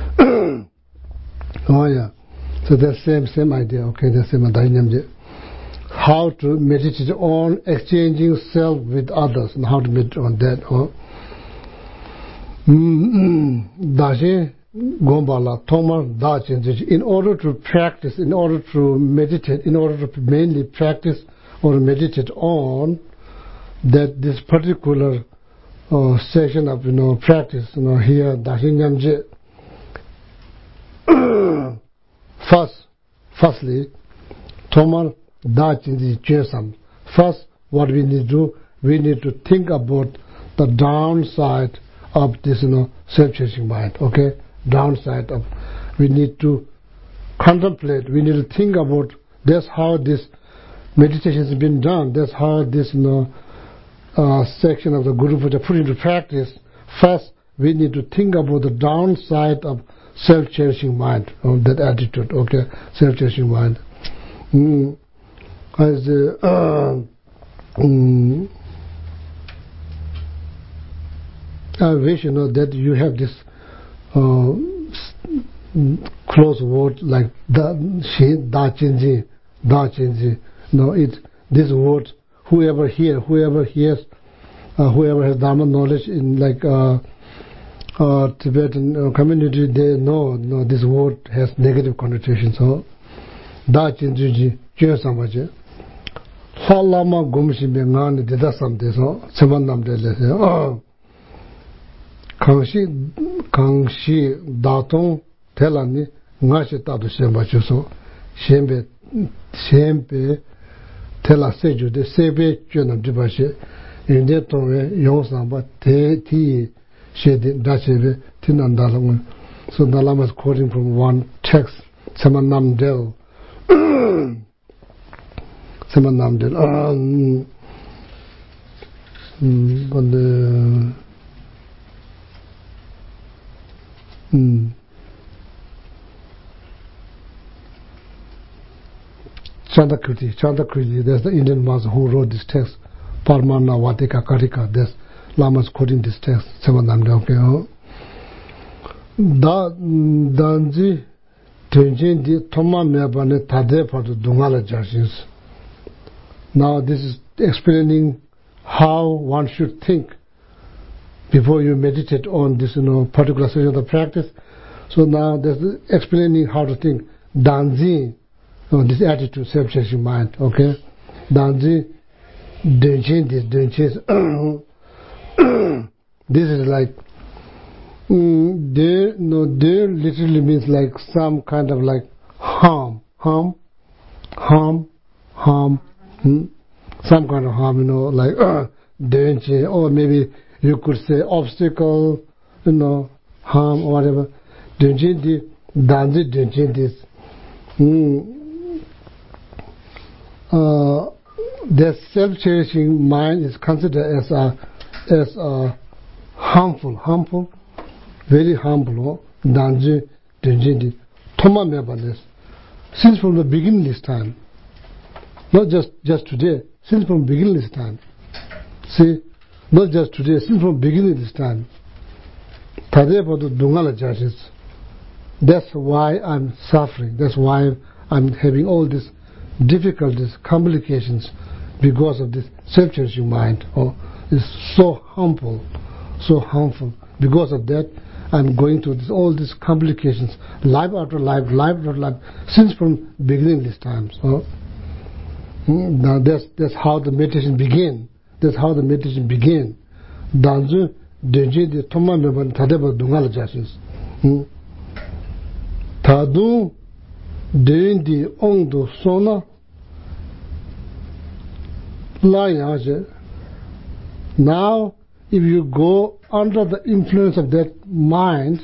Oh yeah. So that's same idea. Okay, that's same idea. How to meditate on exchanging self with others and how to meditate on that. In order to practice, in order to meditate, in order to mainly practice or meditate on that this particular session of practice, here firstly, Tomar Dachinji Jesam. First, what we need to do, we need to think about the downside of this self-chasing mind. Okay, downside of, we need to contemplate, we need to think about, that's how this meditation has been done, that's how this section of the Guru Puja put into practice. First, we need to think about the downside of self-cherishing mind, that attitude. Okay, self-cherishing mind. As I wish that you have this close word like da chinji. No, this word. Whoever hears, whoever has Dharma knowledge in like Tibetan community, they know this word has negative connotations. So da chinji jyo samaje. Halama gumshi be ngani deda samde so semanam de le. Kangshi datong telani ngashi tadu shemba chuso shembe tela seju de sebe chunam dibashe inde tongwe yongsamba ti shedi dachebe tinandalong. So the Lama is quoting from one text, Samanamdel. Samanamdel. Chandakriti, that's the Indian master who wrote this text. Parmana Vatika Karika, that's Lama's quoting this text. Samanamdel. Danji Tenjin di Toma Mebane Tade Padu Dungala Jashins. Now this is explaining how one should think before you meditate on this particular section of the practice. So now there's explaining how to think. Danji, this attitude, self-chasing mind. Okay, Danji Denjin this is like there literally means like some kind of like harm, some kind of harm, like danger, or maybe you could say obstacle, harm or whatever. Danji the self-cherishing mind is considered as a harmful, very harmful. Danji Toma Mebanes. Since from the beginning this time, not just today, since from beginning this time. See, Not just today, since from beginning this time. That's why I'm suffering. That's why I'm having all these difficulties, complications, because of this self-cherishing mind. It's so harmful, so harmful. Because of that, I'm going through all these complications, life after life, since from beginning this time. Now that's how the meditation began. That's how the meditation began. Danzu denje de toma meban tadeba dungal jasins. Tadu dendi ondo sona la yaje. Now, if you go under the influence of that mind,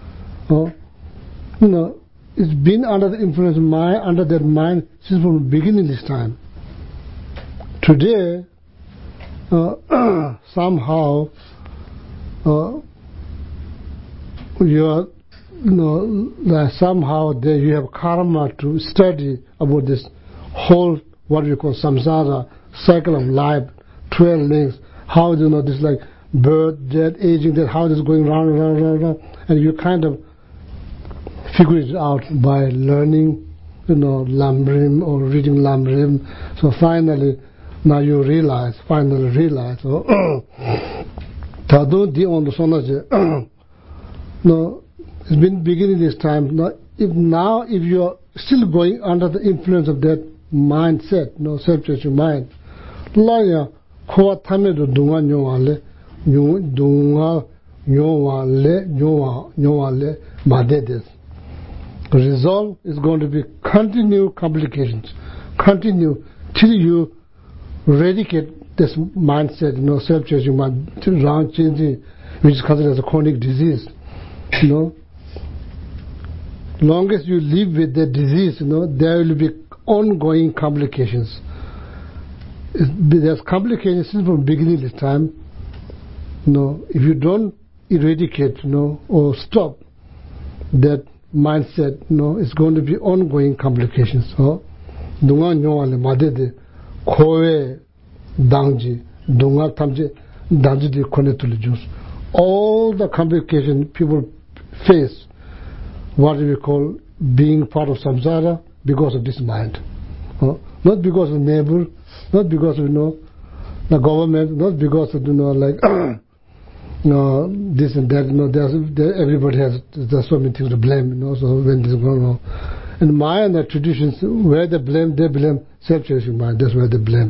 it's been under the influence of mind, under that mind since from the beginning this time. Today, somehow, you are, somehow there you have karma to study about this whole, what we call samsara, cycle of life, 12 links, how this like birth, death, aging, that how this is going round, and you kind of figure it out by learning, Lamrim or reading Lamrim. So finally, now you finally realize, Tadu di on the sonaje. No, it's been beginning this time. Now, if you are still going under the influence of that mindset, self-cherishing mind, laya kowa tamedo dunga nyowale madedes. The result is going to be continued complications, continue till you eradicate this mindset, self-cherishing mind, round changing, which is considered as a chronic disease. Longest you live with the disease, there will be ongoing complications. There's complications since from beginning this time. If you don't eradicate, or stop that mindset, it's going to be ongoing complications. Dunga nyowale madede kowe dangji dunga tamje dangji de konetuli jus. All the complications people face, what we call being part of samsara, because of this mind. Not because of neighbor, not because of the government, not because of like this and that. Everybody there's so many things to blame. So when this is going on, in Maya and the traditions, where they blame self-cherishing mind. That's where they blame.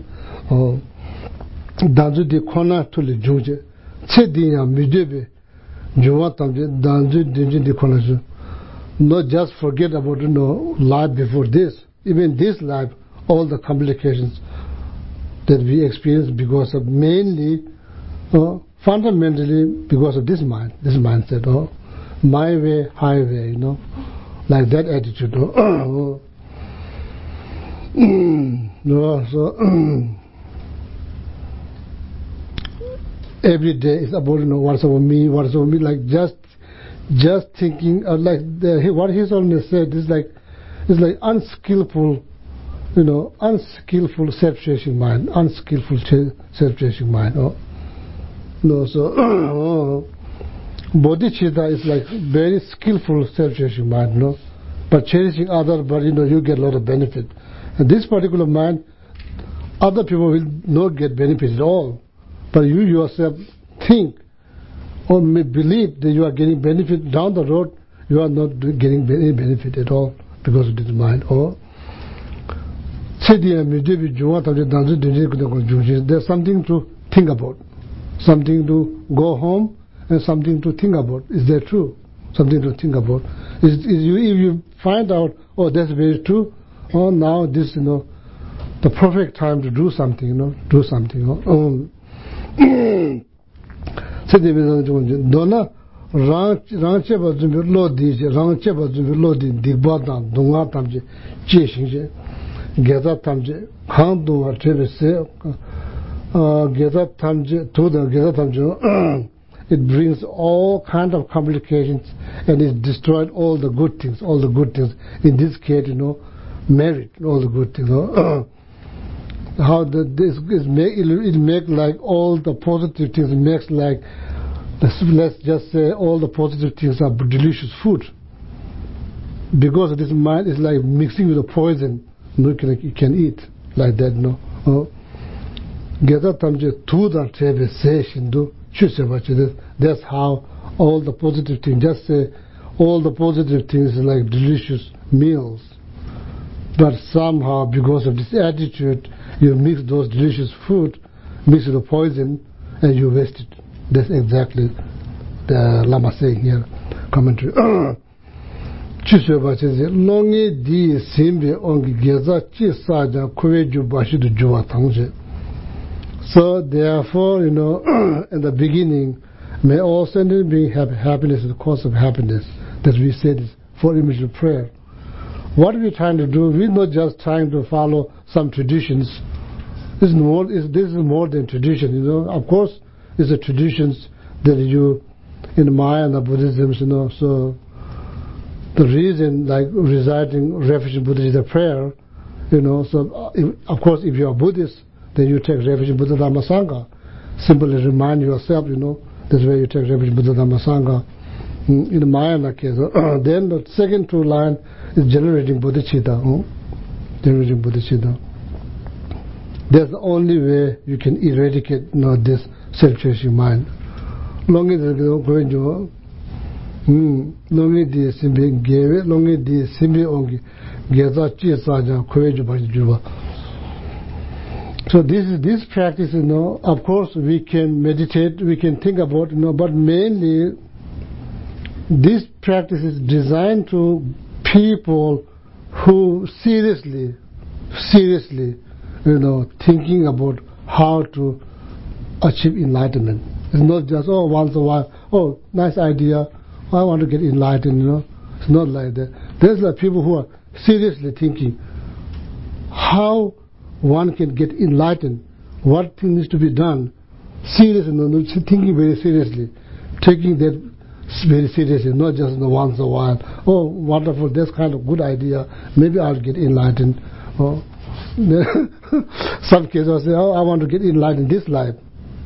Danzu di kona tuli jungje, che diya midebe, juwa tamje danzu dinji di kona ju. Not just forget about life before this. Even this life, all the complications that we experience because of mainly, fundamentally because of this mindset, my way, highway, like that attitude. So every day is about what's over me, like just thinking like what he's always said is like unskillful, unskillful self-cherishing mind, So bodhicitta is like very skillful self-cherishing mind, but cherishing other, but you get a lot of benefit. And this particular mind, other people will not get benefit at all, but you yourself think or may believe that you are getting benefit. Down the road you are not getting any benefit at all because of this mind. Or there's something to think about, something to go home and something to think about. Is that true? Something to think about. If you find out, that's very true, now this the perfect time to do something, do something. Dona rangche bazumbi lodi rangche bazumbi lodi digbadan dunga tamje cheshinje geza tamje khan dunga trebese geza tamje toda geza tamje it brings all kind of complications and it destroyed all the good things in this case merit all the good things how this is it make like all the positive things makes like, let's just say all the positive things are delicious food. Because this mind is like mixing with the poison, you can eat like that, no. That's how all the positive things, just say all the positive things like delicious meals. But somehow, because of this attitude, you mix those delicious food, mix with the poison, and you waste it. That's exactly the Lama saying here, commentary. Longi di simbi ongi geza chi saja kwe ju bashi du juwa tangje. So therefore, in the beginning, may all sentient beings have happiness is the cause of happiness. That we said is for image of prayer. What we're trying to do, we're not just trying to follow some traditions. This is more than tradition, Of course, it's the traditions that you, in Maya and Buddhism, so the reason, like reciting refuge in Buddha is a prayer, so of course if you are Buddhist, then you take refuge in Buddha Dhamma Sangha. Simply remind yourself, that's where you take refuge in Buddha Dhamma Sangha. In the Mahayana case, then the second two line is generating bodhicitta. Generating bodhicitta. That's the only way you can eradicate this self-chasing mind. Longi di simbi gewe, longi di simbi ongi geza chi saja kweju bashi juba. So this practice, of course we can meditate, we can think about, but mainly this practice is designed to people who seriously, thinking about how to achieve enlightenment. It's not just, once a while, nice idea, I want to get enlightened, It's not like that. There's like people who are seriously thinking how one can get enlightened, what things needs to be done, seriously, thinking very seriously, taking that very seriously, not just once a while. Wonderful, that's kind of good idea. Maybe I'll get enlightened. Some cases I say, I want to get enlightened this life.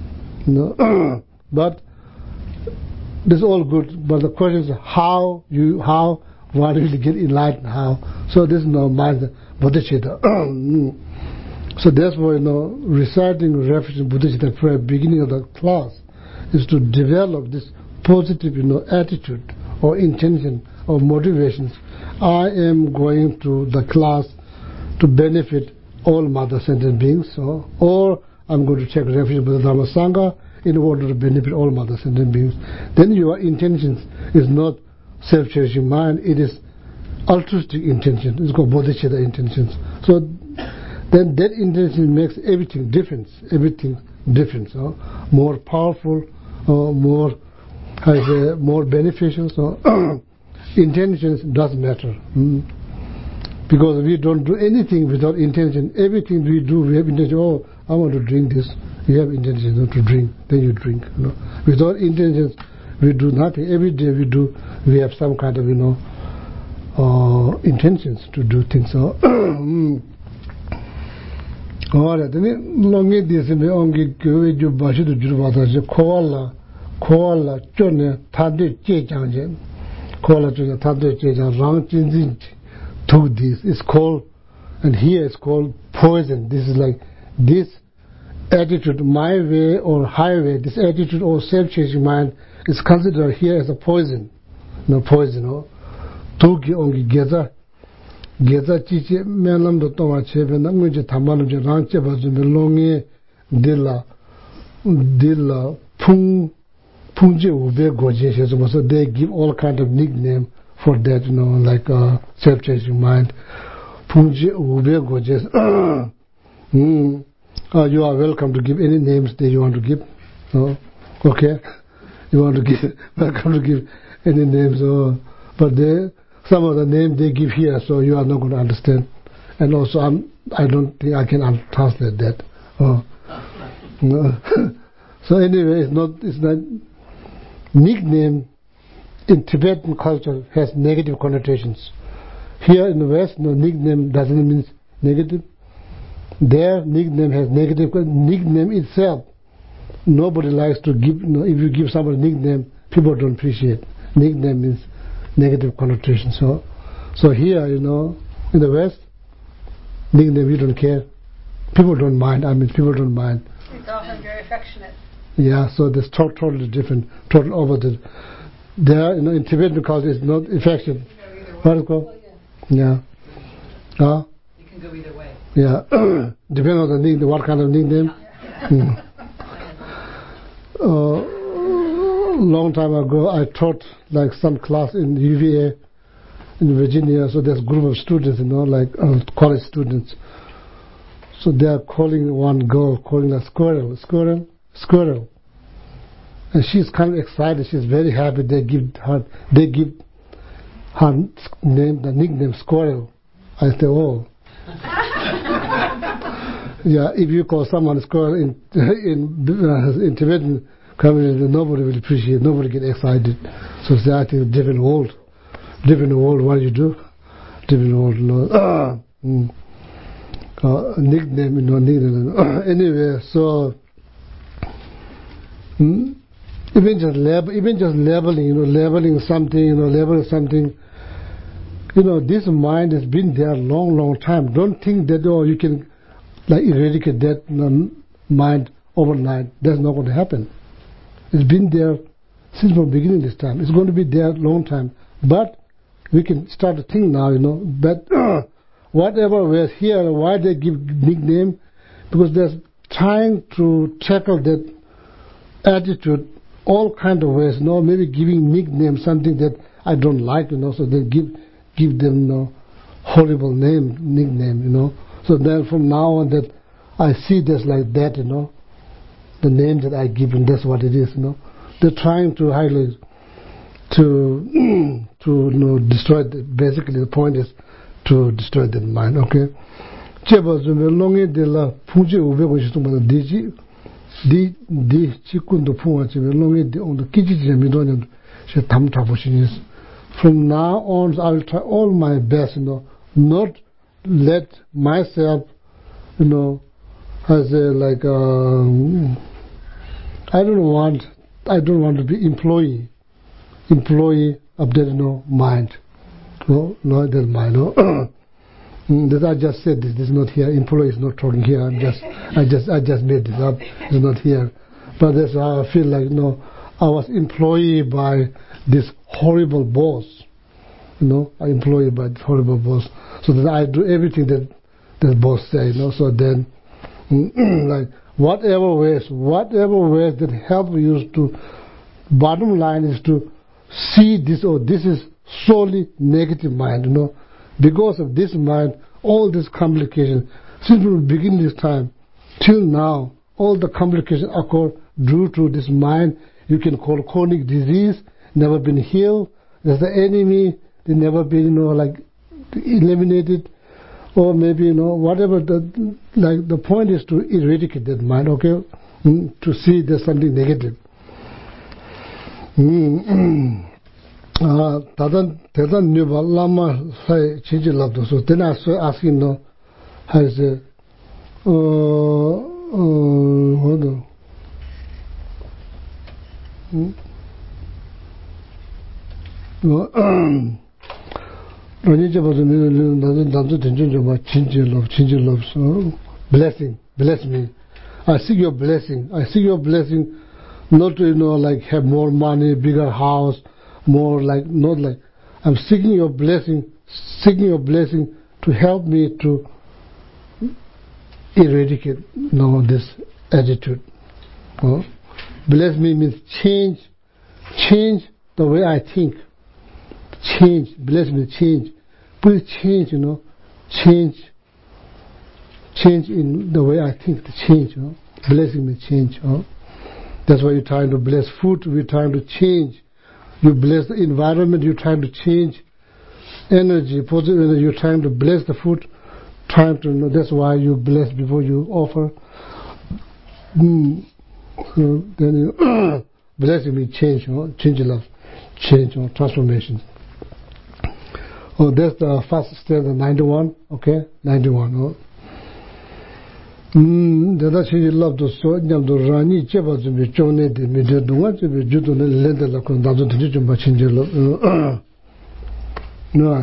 But this is all good. But the question is how one really get enlightened. How? So this is mind bodhicitta. So that's why reciting refuge in bodhicitta prayer beginning of the class is to develop this positive attitude or intention or motivations. I am going to the class to benefit all mother sentient beings, or I'm going to take refuge in Buddha Dhamma Sangha in order to benefit all mother sentient beings. Then your intentions is not self-cherishing mind, it is altruistic intention. It's called bodhicitta intentions. So then that intention makes everything different. More powerful, more beneficial. So intentions does matter. Because we don't do anything without intention. Everything we do, we have intention. I want to drink this. You have intention to drink, then you drink. Without intentions, we do nothing. Every day we have some kind of intentions to do things. Alright, longi disime ongi kwe ju bashi tu juru bata koala chone tade che changje. Koala chone tade che chang rang chinzin to this is called, and here it's called poison. This is like this attitude, my way or highway, this attitude or self-chasing mind is considered here as a poison. Poison. Toki ongi geza chichi melam do tonga chebe na nguje tamalam je rangche bazu me longe dilla pungje ube goje shezo. So they give all kind of nickname for that, like self-chasing mind. Pungje ube goje. You are welcome to give any names that you want to give. Okay, you want to give, welcome to give any names. But some of the names they give here, so you are not going to understand. And also, I don't think I can translate that. So anyway, it's not nickname in Tibetan culture has negative connotations. Here in the West, nickname doesn't mean negative. Their nickname has negative. Nickname itself, nobody likes to give. If you give somebody a nickname, people don't appreciate. Nickname means negative connotation. So here, in the West, nickname we don't care. People don't mind. People don't mind. It's often very affectionate. Yeah, so that's totally different, total opposite. There, in Tibetan culture, it's not affection. What is it called? Yeah. Huh? You can go either way. Yeah. Depending on the nickname, what kind of nickname. Long time ago, I taught like some class in UVA in Virginia. So there's a group of students, like college students. So they are calling one girl, calling her squirrel. And she's kind of excited. She's very happy. They give her name, the nickname Squirrel. I say, oh. Yeah, if you call someone Squirrel in Tibetan community, nobody will appreciate. Nobody get excited. So say, I think different world. What do you do? Different world. Nickname, nickname. Anyway, so even just labeling, labeling something, this mind has been there a long time. Don't think that you can eradicate that mind overnight. That's not going to happen. It's been there since the beginning this time. It's going to be there a long time. But we can start to think now, but whatever was here, why they give nickname? Because they're trying to tackle that attitude all kind of ways. Maybe giving nickname something that I don't like, so they give them horrible nickname. So then from now on that I see this like that, the name that I give, and that's what it is. They're trying to highlight to destroy. Basically, the point is to destroy that mind. Okay. Cheba zume longe de la punje ube ko shitumba di chikundo punga chebe longe de on the kichi jemi donya she tam traposhinis. From now on, I will try all my best, not let myself, as a I don't want to be employee of that mind. No, that mind. That I just said this is not here. Employee is not talking here. I just made this up. It's not here. But that's how I feel like I was employed by this horrible boss. I employed by this horrible boss. So that I do everything that the boss says. So then, like whatever ways that help you to. Bottom line is to see this. This is solely negative mind. Because of this mind, all this complication, since we begin this time till now, all the complications occur due to this mind. You can call chronic disease, never been healed. There's the enemy, they never been eliminated, or maybe whatever. The point is to eradicate that mind. Okay, to see there's something negative. 대단 뉴바 라마 사이 진실랍도 소 되나 소 아스긴 has 뭐도 언제 저번에 나도 된전 좀 진실랍 bless me. I seek your blessing not to like have more money, bigger house, more not like I'm seeking your blessing to help me to eradicate this attitude. Bless me means change the way I think. Bless me, change. Please change, change in the way I think. The change, blessing me, change. That's why you're trying to bless food. We're trying to change. You bless the environment, you're trying to change energy, positive energy, you're trying to bless the food, that's why you bless before you offer. So then you blessing means change, change love, change, transformation. That's the first step, the 91, okay? 91. Dada she loved to so Nyamdo Rani Cheba to be Jone de Midunga to be Judon Lenda la Condado to Jumba Chingelo. No,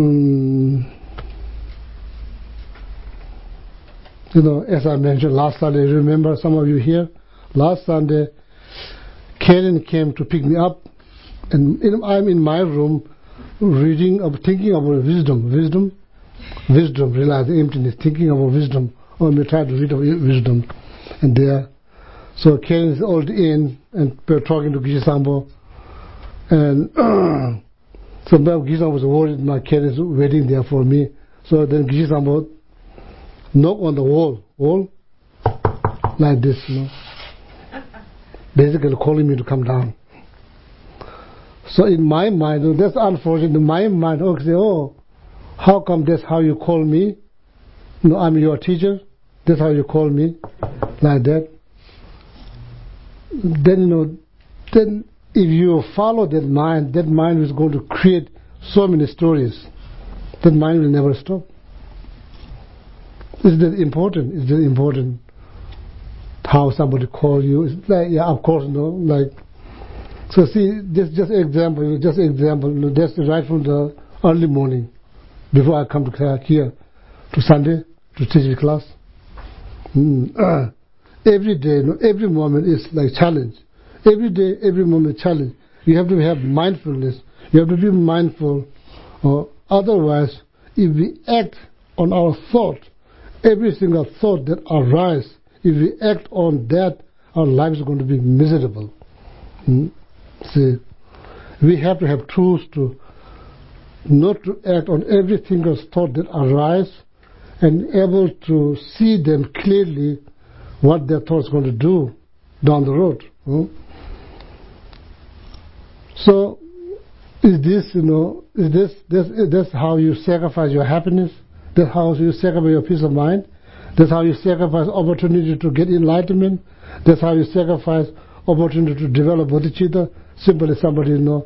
so as I mentioned last Sunday, remember some of you here? Last Sunday, Karen came to pick me up, and I'm in my room reading, thinking about wisdom, realizing emptiness, thinking about wisdom. Or me try to read about wisdom, and there. So Karen is all in, and we're talking to Gisambo, and so Gisambo was worried my Karen is waiting there for me. So then Gisambo knock on the wall like this, basically calling me to come down. So in my mind, that's unfortunate. In my mind, okay, how come that's how you call me? No, I'm your teacher. That's how you call me, like that. Then then if you follow that mind is going to create so many stories. That mind will never stop. Is that important? Is that important? How somebody call you? It's like, yeah, of course, like. So see, this just example. That's right from the early morning, before I come to here, to Sunday to teach the class. Every day, every moment is like challenge. Every day, every moment challenge. You have to have mindfulness. You have to be mindful, or otherwise, if we act on our thought, every single thought that arises, if we act on that, our lives are going to be miserable. See, we have to have tools to not to act on every single thought that arises, and able to see them clearly what their thoughts are going to do down the road. So, is this how you sacrifice your happiness? That's how you sacrifice your peace of mind? That's how you sacrifice opportunity to get enlightenment? That's how you sacrifice opportunity to develop bodhicitta? Simply somebody knock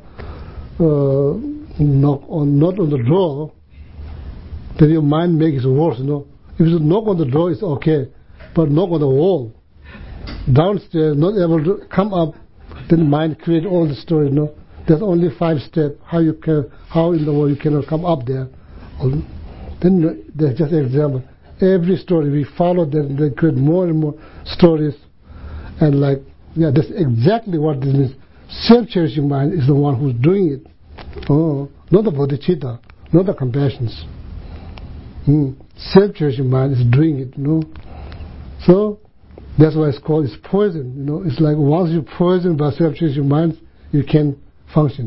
not on the door, then your mind makes it worse. If you knock on the door, it's okay, but knock on the wall, downstairs, not able to come up, then the mind creates all the story. There's only 5 steps. How in the world you cannot come up there? Then there's just an example. Every story we follow, then they create more and more stories, and that's exactly what this means. Self-cherishing mind is the one who's doing it. Not the bodhicitta, not the compassions. Self-cherishing mind is doing it, So that's why it's called poison. It's like once you're poisoned by self-cherishing mind, you can't function.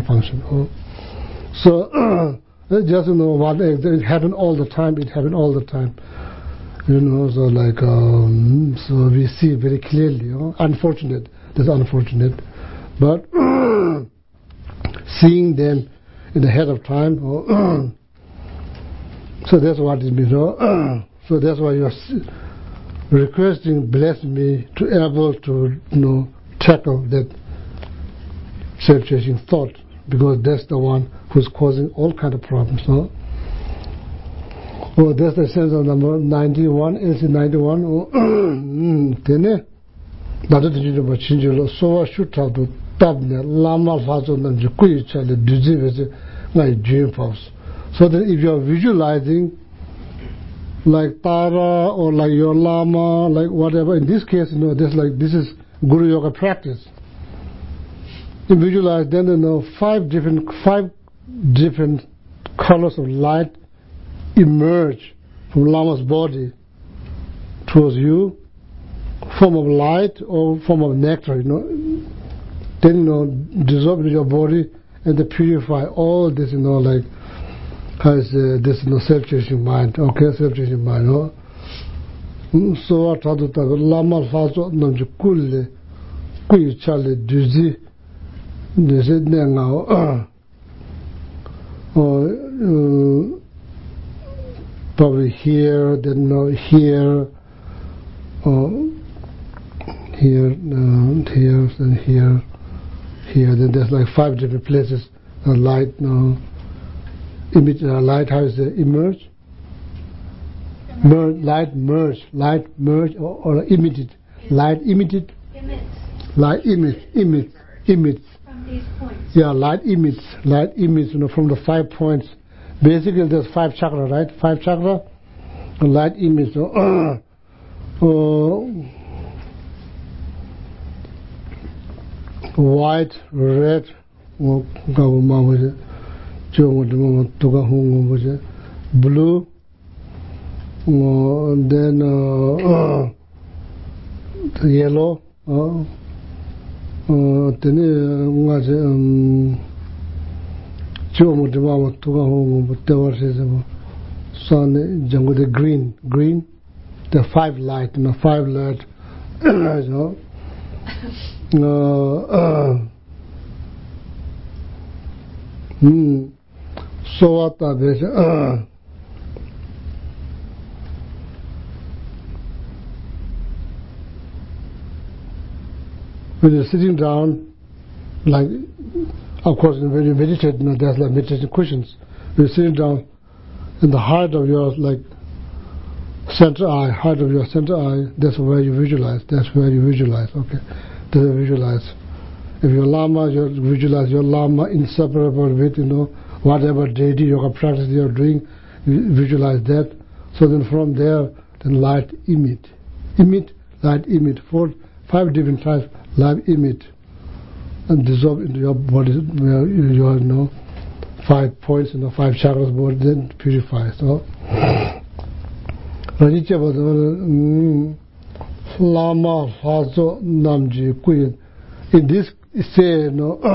So just what it happened all the time. It happened all the time. So we see very clearly. Unfortunate. That's unfortunate. But seeing them in the head of time, so that's what it means. So that's why you are requesting, bless me to able to tackle that self-chasing thought, because that's the one who's causing all kind of problems. That's the sense of number 91. Is it 91? Tene. That's the so I should have to tabne lama fazo namje kuyi chale duji vese ngai dream powers. So that if you are visualizing like Tara or like your Lama, like whatever, in this case, this is Guru Yoga practice. You visualize, then 5 different colors of light emerge from Lama's body towards you, form of light or form of nectar, Then dissolve in your body and they purify all this, has this self-chasing mind. Okay, self-chasing mind. So what I do, Lama Faso Namju Kulle Kuyi Chale Duzi Now probably here, then here, here, and here. Then there's like 5 different places. Light, light, how is it emerge? light merge or emitted. Light emitted. Light emits. From these points. Yeah, light emits, from the 5 points. Basically, there's 5 chakra, right? 5 chakra. Light emits. White, red, blue, then yellow, the green, the 5 light, 5 light, so what are they? When you're sitting down, like, of course, when you meditate, there's like meditation cushions. When you're sitting down, in the heart of your center eye, that's where you visualize. Okay, that's where you visualize. If you're Lama, you visualize your Lama inseparable with whatever deity yoga practice you're doing. You visualize that. So then from there, then light emit, light emit. 5 different types light emit and dissolve into your body where you 5 points, 5 chakras body, then purifies. So Lama Hazo Namji Queen. In this say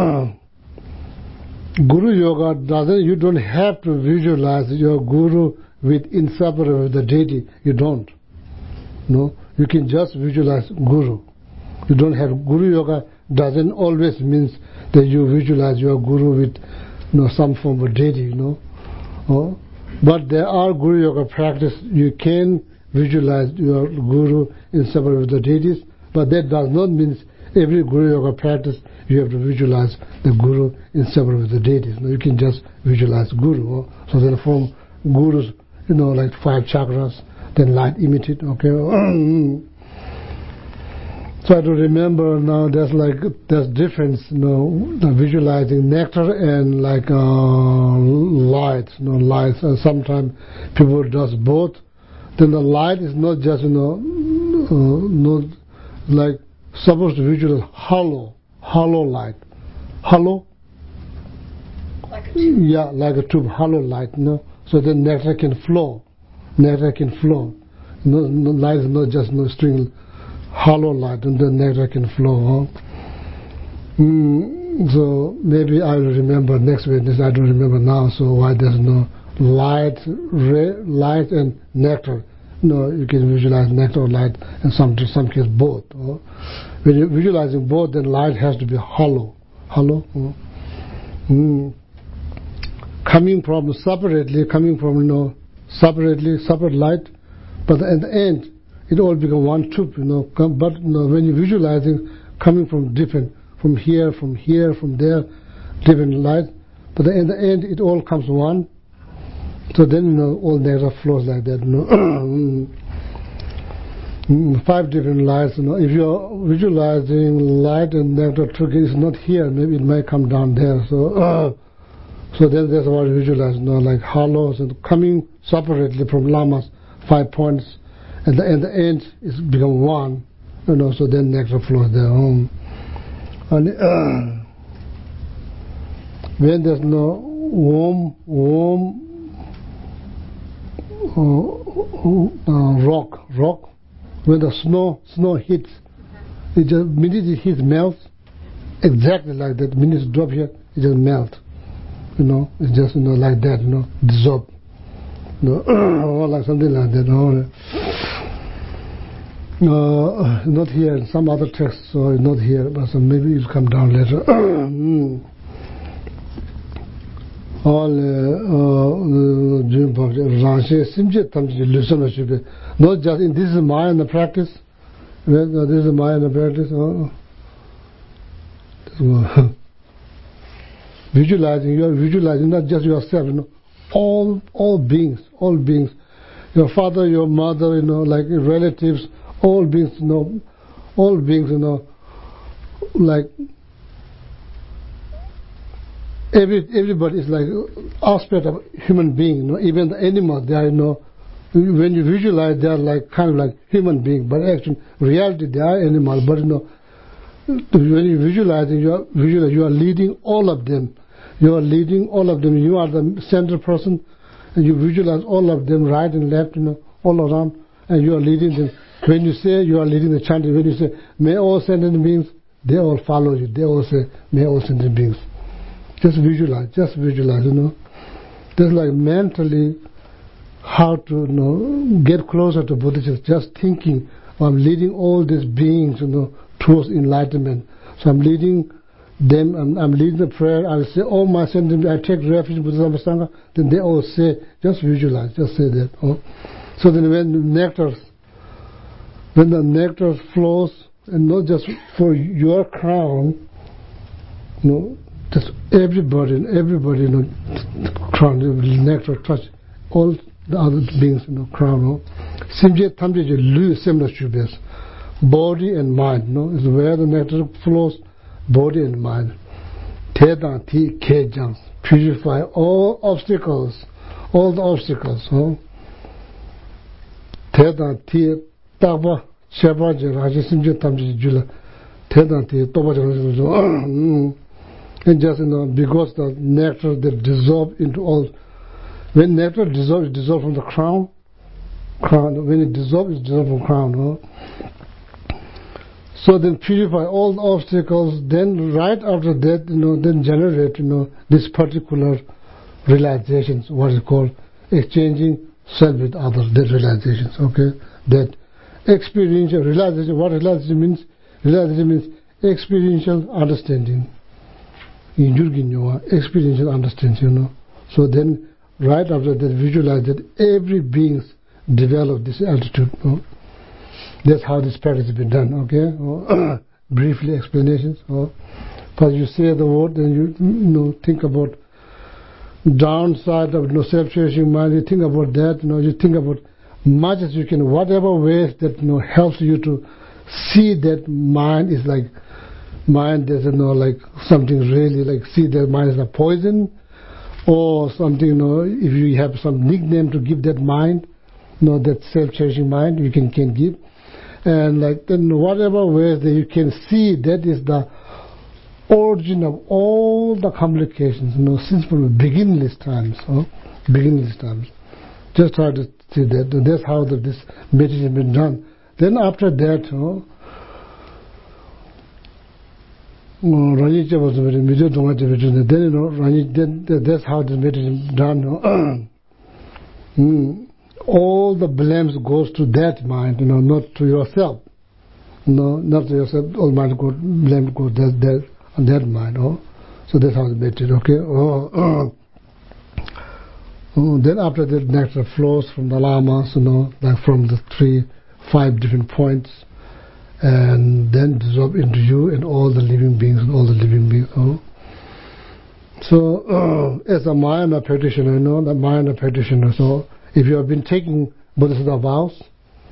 Guru Yoga doesn't, you don't have to visualize your Guru with inseparable with the deity. You don't. No, you can just visualize Guru. You don't have Guru Yoga doesn't always means that you visualize your Guru with some form of deity, But there are Guru Yoga practice. You can visualize your Guru inseparable with the deities, but that does not mean every Guru Yoga practice you have to visualize the Guru inseparable with the deities. You can just visualize Guru. So then from Gurus, like 5 chakras, then light emitted. Okay. So I do remember now there's difference, the visualizing nectar and like light, light. Sometimes people does both. Then the light is not just not like supposed to visualize hollow light, hollow. Like a tube. Yeah, like a tube, hollow light. So then nectar can flow. Light is not just string. Hollow light, and then nectar can flow. So maybe I will remember next witness. I don't remember now. So why there's no light and nectar? You can visualize nectar or light, and some case both. When you're visualizing both, then light has to be hollow. Coming from separate light, but at the end, it all becomes one tube, But when you're visualizing, coming from different, from here, from there, different light, but in the end, it all comes one. So then, all nectar flows like that. 5 different lights. If you're visualizing light and nectar together, it's not here. Maybe it might come down there. So then that's what you visualize. Like hollows and coming separately from lamas, 5 points. And at the end, it's become one, so then nectar flows there. And when there's no warm rock, when the snow hits, it just minute it hits, melts, exactly like that. Minute it drop here, it just melts. It's just like that, dissolve. Or like something like that. Not here, in some other texts, so not here, but maybe it'll come down later. All not just in this is Maya practice. This is Maya practice. Visualizing, you are visualizing not just yourself, all beings. your father, your mother, like relatives, all beings, like everybody is like aspect of human being. Even the animals, they are, when you visualize, they are like kind of like human being, but actually, reality, they are animals. But when you visualize, you are leading all of them. You are leading all of them. You are the center person, and you visualize all of them, right and left, all around, and you are leading them. When you say you are leading the chanting, when you say, may all sentient beings, they all follow you. They all say, may all sentient beings. Just visualize, Just like mentally how to get closer to Buddhism. Just thinking, I'm leading all these beings, towards enlightenment. So I'm leading them, I'm leading the prayer. I'll say, oh my sentient, I take refuge in Buddha Sangha. Then they all say, just visualize, just say that. So then when the nectar flows, and not just for your crown, just everybody, crown, nectar touch all the other beings, crown. Simje tamje je lu similar shubes. Body and mind, is where the nectar flows, body and mind. Tedan ti kejang, purify all the obstacles, Tedan ti taba, sheba je raja simje tamje jula. Tedan ti toba je and just because the nectar that dissolve into all. When nectar dissolves, it dissolves from the crown. When it dissolves, it dissolves from crown. So then purify all the obstacles. Then right after that, then generate this particular realizations. What is called exchanging self with others. That realizations. Okay, that experiential realization. What realization means? Realization means experiential understanding. Experiential understanding. So then, right after that, visualize that every being develop this attitude. That's how this practice has been done. Okay, briefly explanations. First you say the word, then you think about downside of self-cherishing mind. You think about that. You think about much as you can, whatever ways that helps you to see that mind is like. Mind is like something really like see that mind is a poison or something. If you have some nickname to give that mind, that self-cherishing mind you can give, and like then whatever ways that you can see that is the origin of all the complications. Since from beginningless times. Just try to see that. That's how this meditation has been done. Then after that, Rani was then that's how the meditation is done. All the blames goes to that mind, not to yourself. Not to yourself. All mind blame goes on that mind. So that's how the meditation. Okay. Then after that, nectar flows from the lamas, like from the 5 different points. And then dissolve into you and all the living beings So as a Mahayana practitioner, so if you have been taking Bodhisattva vows,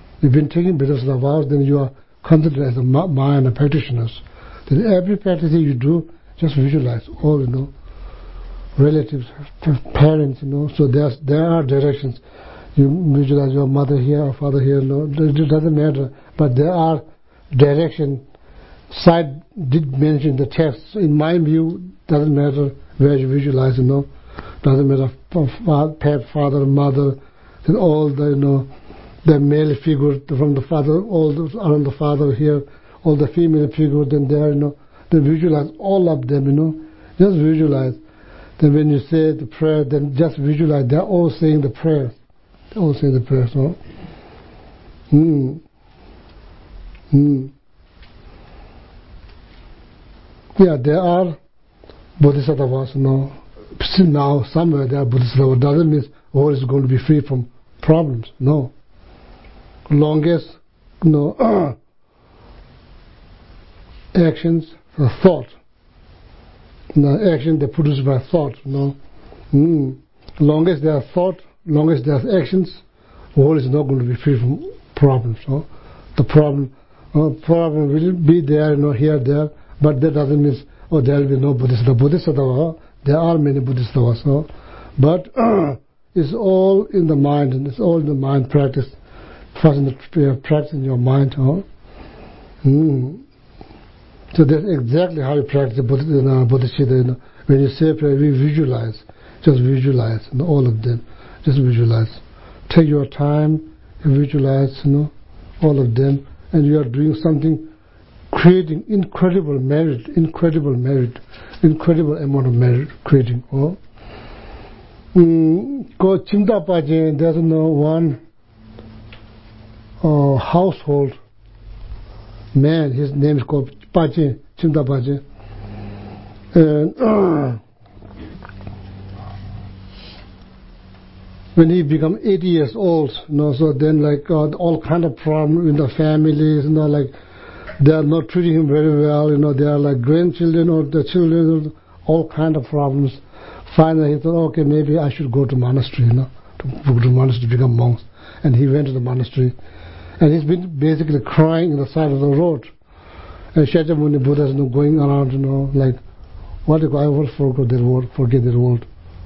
then you are considered as a Mahayana practitioner. Then every practice you do, just visualize all, relatives, parents, so there are directions. You visualize your mother here or father here, it doesn't matter, but there are direction. Side did mention the text. In my view, doesn't matter where you visualize, doesn't matter father, mother, and all the the male figure from the father, all around the father here, all the female figure, then there, then visualize all of them, just visualize. Then when you say the prayer, then just visualize. They're all saying the prayer. So. Yeah, there are bodhisattvas, now somewhere there are bodhisattvas. Doesn't mean all is going to be free from problems. No. Longest, actions are thought. Action they produce by thought. Longest there are thought, longest there are actions, world is not going to be free from problems. The problem will be there, here, there, but that doesn't mean there will be no Bodhisattva. There are many Bodhisattvas, but it's all in the mind, and it's all in the mind practice. First, practice in your mind. So that's exactly how you practice bodhicitta. When you say prayer, we visualize. Just visualize, all of them. Just visualize. Take your time, visualize, all of them, and you are doing something, creating incredible merit, incredible amount of merit, creating. Go Chimda Paje, there's one household man, his name is called Paje, Chimda Paje. And when he become 80 years old, so then all kind of problems in the families, they are not treating him very well, they are like grandchildren or the children, all kind of problems. Finally he thought, okay, maybe I should go to monastery, to go to monastery to become monks. And he went to the monastery, and he's been basically crying on the side of the road. And Shakyamuni Buddha is going around, what if I will forget that word?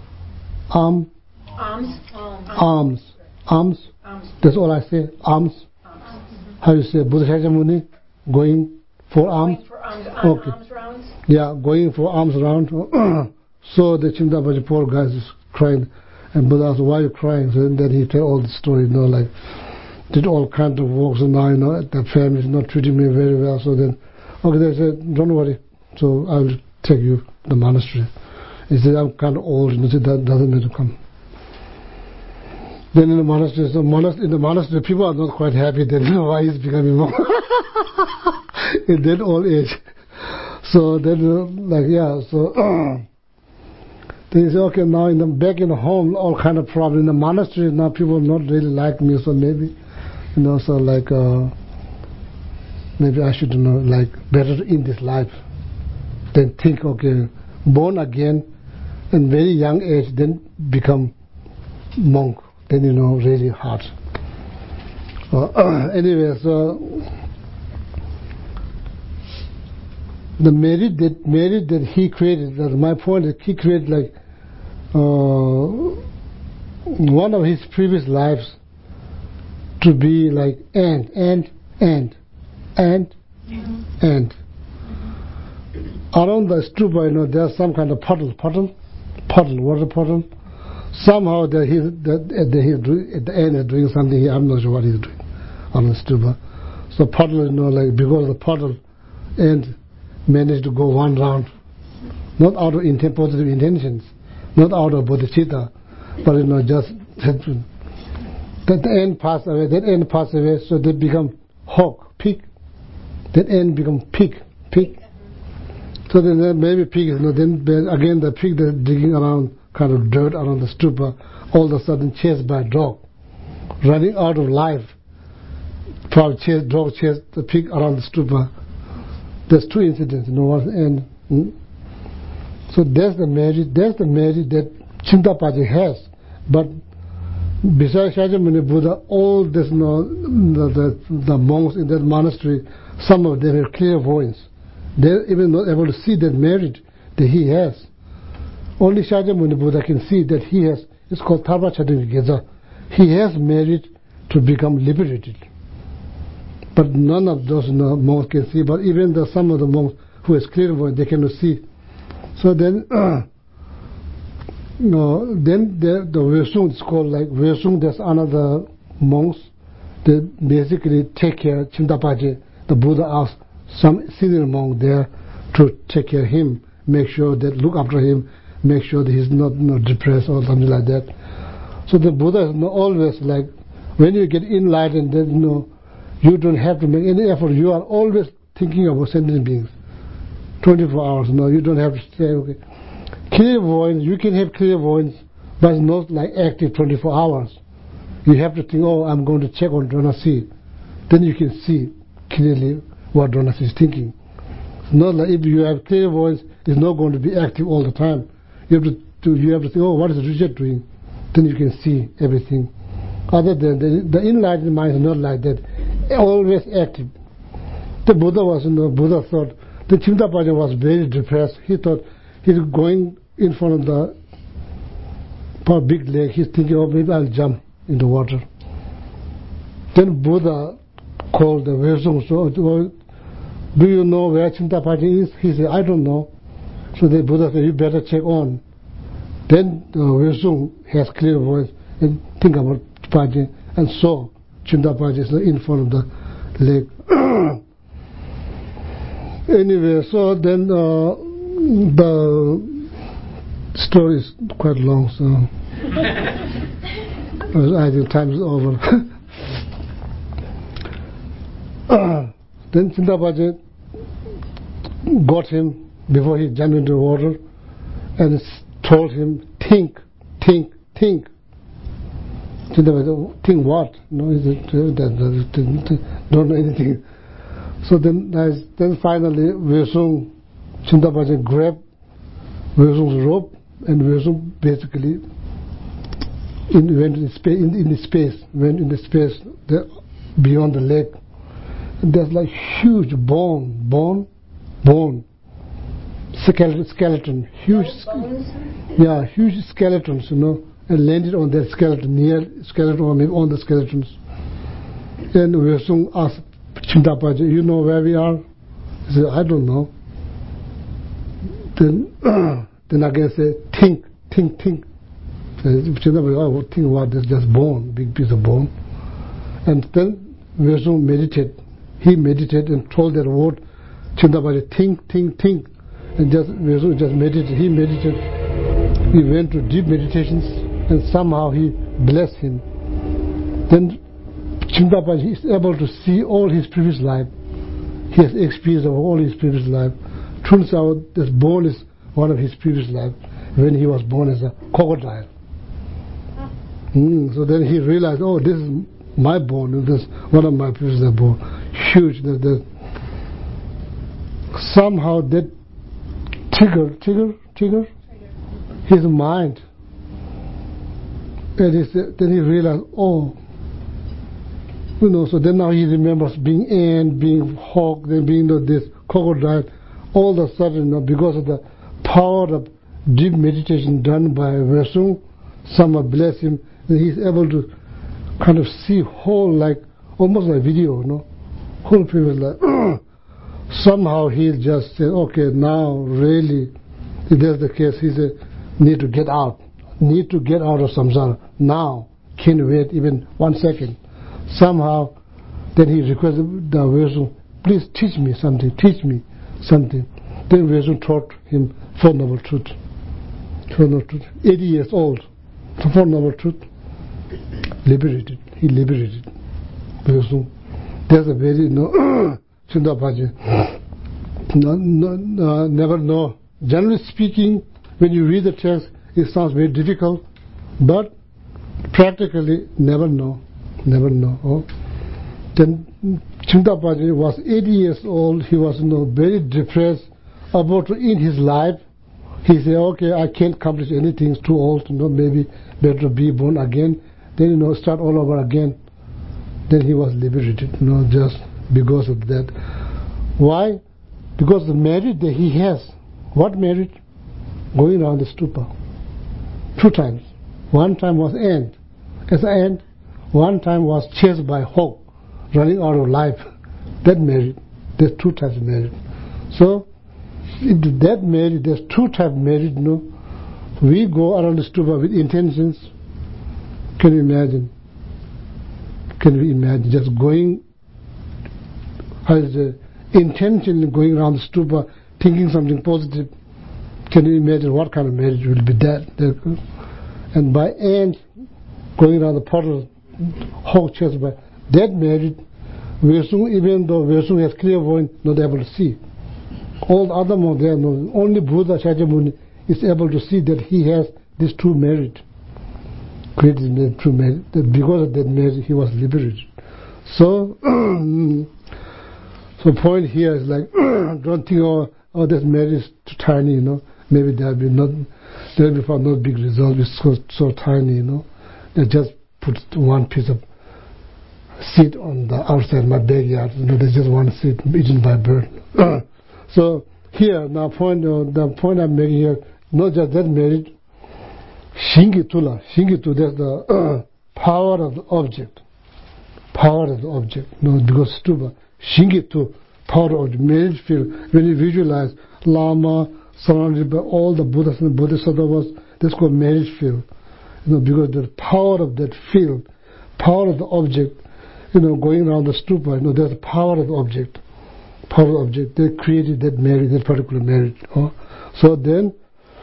Alms. That's all I say. Alms. How you say? Buddha Shakyamuni going for alms. Okay. Alms rounds. Yeah, going for alms round. So the Chimdapaji, poor guy, is crying, and Buddha asked, "Why are you crying?" So then he tell all the story. Did all kinds of works, and now the family is not treating me very well. So then, okay, they said, "Don't worry. So I will take you to the monastery." He said, "I'm kind of old, that doesn't need to come." Then in the monastery, people are not quite happy that why he's becoming monk in that old age. So then, they say, okay, now back in the home, all kind of problems. In the monastery, now people not really like me, so maybe, maybe I should, better in this life than think, okay, born again, in very young age, then become monk. Then really hard. Anyway, so the merit that he created, my point is he created one of his previous lives to be like and. Around the stupa, there's some kind of puddle, water puddle. Somehow at the end is doing something. I'm not sure what he's doing on the stupa. So puddle, because the puddle and managed to go one round, not out of positive intentions, not out of bodhicitta, but just that end passed away. That end passed away, so they become hawk, pig. That end become pig. So then maybe pig is then again the pig that's digging around kind of dirt around the stupa, all of a sudden chased by a dog, running out of life. Dog chased the pig around the stupa. There's two incidents, and so that's the merit that Chimdapaji has. But besides Shakyamuni Buddha, all this, the monks in that monastery, some of them have clairvoyance. They're even not able to see that merit that he has. Only Shakyamuni Buddha can see that he has. It's called Tarva Chadini Geza. He has merit to become liberated. But none of those monks can see. But even some of the monks who has clairvoyance, they cannot see. So then, then the Vesung is called Vesung. There's another monks. They basically take care of Chimdapaji. The Buddha asked some senior monk there to take care of him, make sure that look after him, make sure that he's not depressed or something like that. So the Buddha is always when you get enlightened, then you don't have to make any effort. You are always thinking about sentient beings. 24 hours. You don't have to say, okay. Clairvoyance, you can have clairvoyance, but it's not active 24 hours. You have to think, I'm going to check on Dronasi. Then you can see clearly what Dronasi is thinking. It's not like if you have clairvoyance, it's not going to be active all the time. You have to think, what is Richard doing? Then you can see everything Other than the enlightened mind is not like that, always active. The Buddha was, Buddha thought, the Chintapaja was very depressed. He thought he's going in front of the big lake. He's thinking, oh, maybe I'll jump in the water. Then Buddha called the Versung. So, do you know where Chintapaja is? He said, I don't know. So the Buddha said, you better check on. Then Versung has clear voice and think about Paja and saw Chintapaja is in front of the lake. Anyway, so then the story is quite long, so I think time is over. Then Chintapaja got him before he jumped into the water and told him, think. Chintapaja, think what? No, don't know anything. So then finally Versung, Chintapaja grabbed Versung's rope, and Versung basically went in the space beyond the lake. And there's like huge bone, skeleton, huge skeletons, and landed on that skeleton, near skeleton or maybe on the skeletons. And Versung asked Chintapaja, you know where we are? He said, I don't know. Then again say, think. Chintapaja, oh, think what? That's just bone, big piece of bone. And then Versung meditated. He meditated and told that word, Chintapaja, think. And Versung just meditated. He meditated. He went to deep meditations, and somehow he blessed him. Then Chintapaja is able to see all his previous life. He has experience of all his previous life. Turns out this bone is one of his previous life when he was born as a crocodile. So then he realized, oh, this is my bone. This is one of my previous life bone. Huge. Somehow that trigger his mind. And then he realized, oh, so then now he remembers being ant, being hawk, then being this crocodile. All of a sudden, because of the power of deep meditation done by Versung, someone bless him, and he's able to kind of see whole, like almost like video, whole previous life. Somehow he just said, okay, now really, if that's the case, he said, need to get out of samsara now. Can't wait even 1 second. Somehow, then he requested the Versung, please teach me something. Then Versung taught him Four Noble Truth. 80 years old. Four Noble Truth. He liberated Versung. There's a very Chintapaja. Never know. Generally speaking, when you read the text, it sounds very difficult, but practically never know. Then Chintapaja was 80 years old. He was very depressed, about to end his life. He said, okay, I can't accomplish anything, it's too old, maybe better be born again. Then, start all over again. Then he was liberated, just because of that. Why? Because the merit that he has. What merit? Going around the stupa. 2 times. One time was ant. As an ant, one time was chased by hawk, running out of life. That merit. There's 2 types of merit. So, if that merit, there's 2 types of merit, we go around the stupa with intentions. Can you imagine? Just going, as intentionally going around the stupa, thinking something positive? Can you imagine what kind of merit will be that? And by ant, going around the portal, hawk chased by that merit, even though Versung has clear voice, not able to see. All the other monks there, only Buddha Shakyamuni is able to see that he has these 2 merit. Created the 2 merit. Because of that merit, he was liberated. So, point here is like, don't think, oh, this merit is too tiny, Maybe there will be not big result. It's so tiny, Just put one piece of seed on the outside my backyard. They just want to see it eaten by bird. So here, now the point I'm making here, not just that merit, Shingitula, that's the power of the object. Power of the object. Because stupa, Shingitu, power of the merit field. When you visualize Lama surrounded by all the Buddhas and Bodhisattvas, that's called merit field. Because the power of that field, power of the object, going around the stupa, there's the power of the object. Power of the object. They created that merit, that particular merit. So then,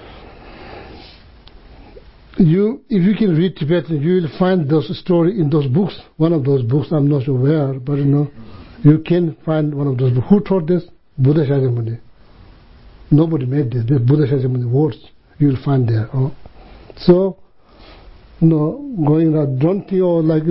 if you can read Tibetan, you will find those stories in those books. One of those books, I'm not sure where, but you can find one of those books. Who taught this? Buddha Shakyamuni. Nobody made this. This Buddha Shakyamuni words you will find there. So, going around, don't think,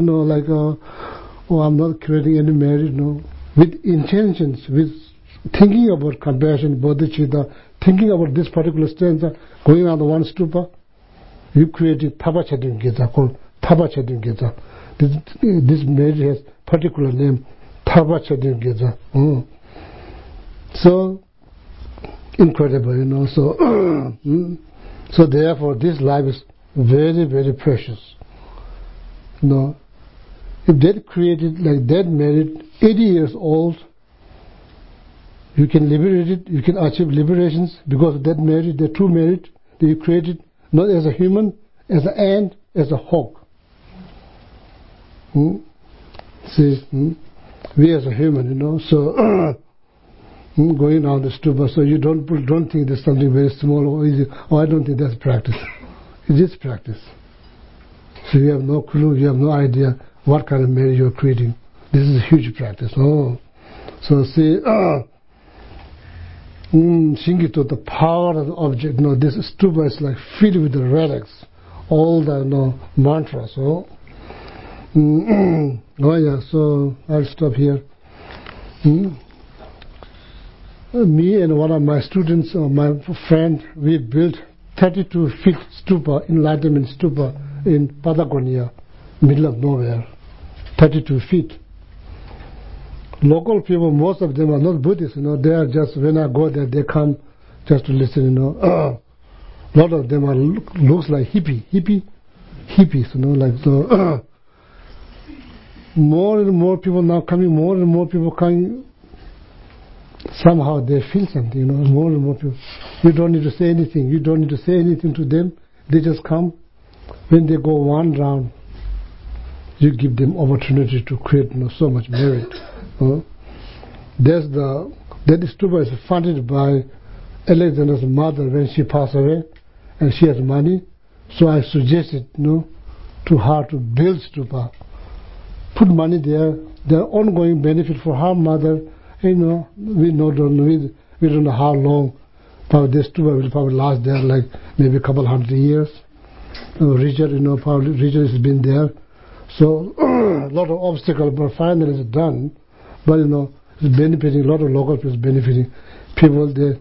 I'm not creating any merit. With intentions, with thinking about compassion, bodhicitta, thinking about this particular stanza, going around the one stupa, you created Tabachadim Gita, called Tabachadim Gita. This merit has particular name, Tabachadim Gita. So incredible, So therefore, this life is very, very precious. If that created like that merit, 80 years old, you can liberate it, you can achieve liberations because of that merit, the true merit that you created, not as a human, as an ant, as a hawk. See, we as a human, so going down the stupa, so you don't think there's something very small or easy. I don't think that's practice. It is practice. So you have no clue, you have no idea what kind of merit you're creating. This is a huge practice. So see, Shingito, the power of the object. This stupa is like filled with the relics, all the mantras. So I'll stop here. Me and one of my students, my friend, we built 32 feet stupa, enlightenment stupa in Patagonia, middle of nowhere. 32 feet. Local people, most of them are not Buddhists, they are just, when I go there, they come just to listen, A lot of them are looks like hippies, like so. More and more people now coming, more and more people coming. Somehow they feel something, more and more people. You don't need to say anything. You don't need to say anything to them. They just come. When they go one round, you give them opportunity to create so much merit. That stupa is funded by Alexander's mother when she passed away, and she has money. So I suggested, to her to build stupa, put money there. The ongoing benefit for her mother. We don't know how long. Probably this stupa will probably last there like maybe a couple 100 years. Richard, probably Richard has been there. So a lot of obstacles, but finally it's done. But it's benefiting, a lot of local people benefiting. People there,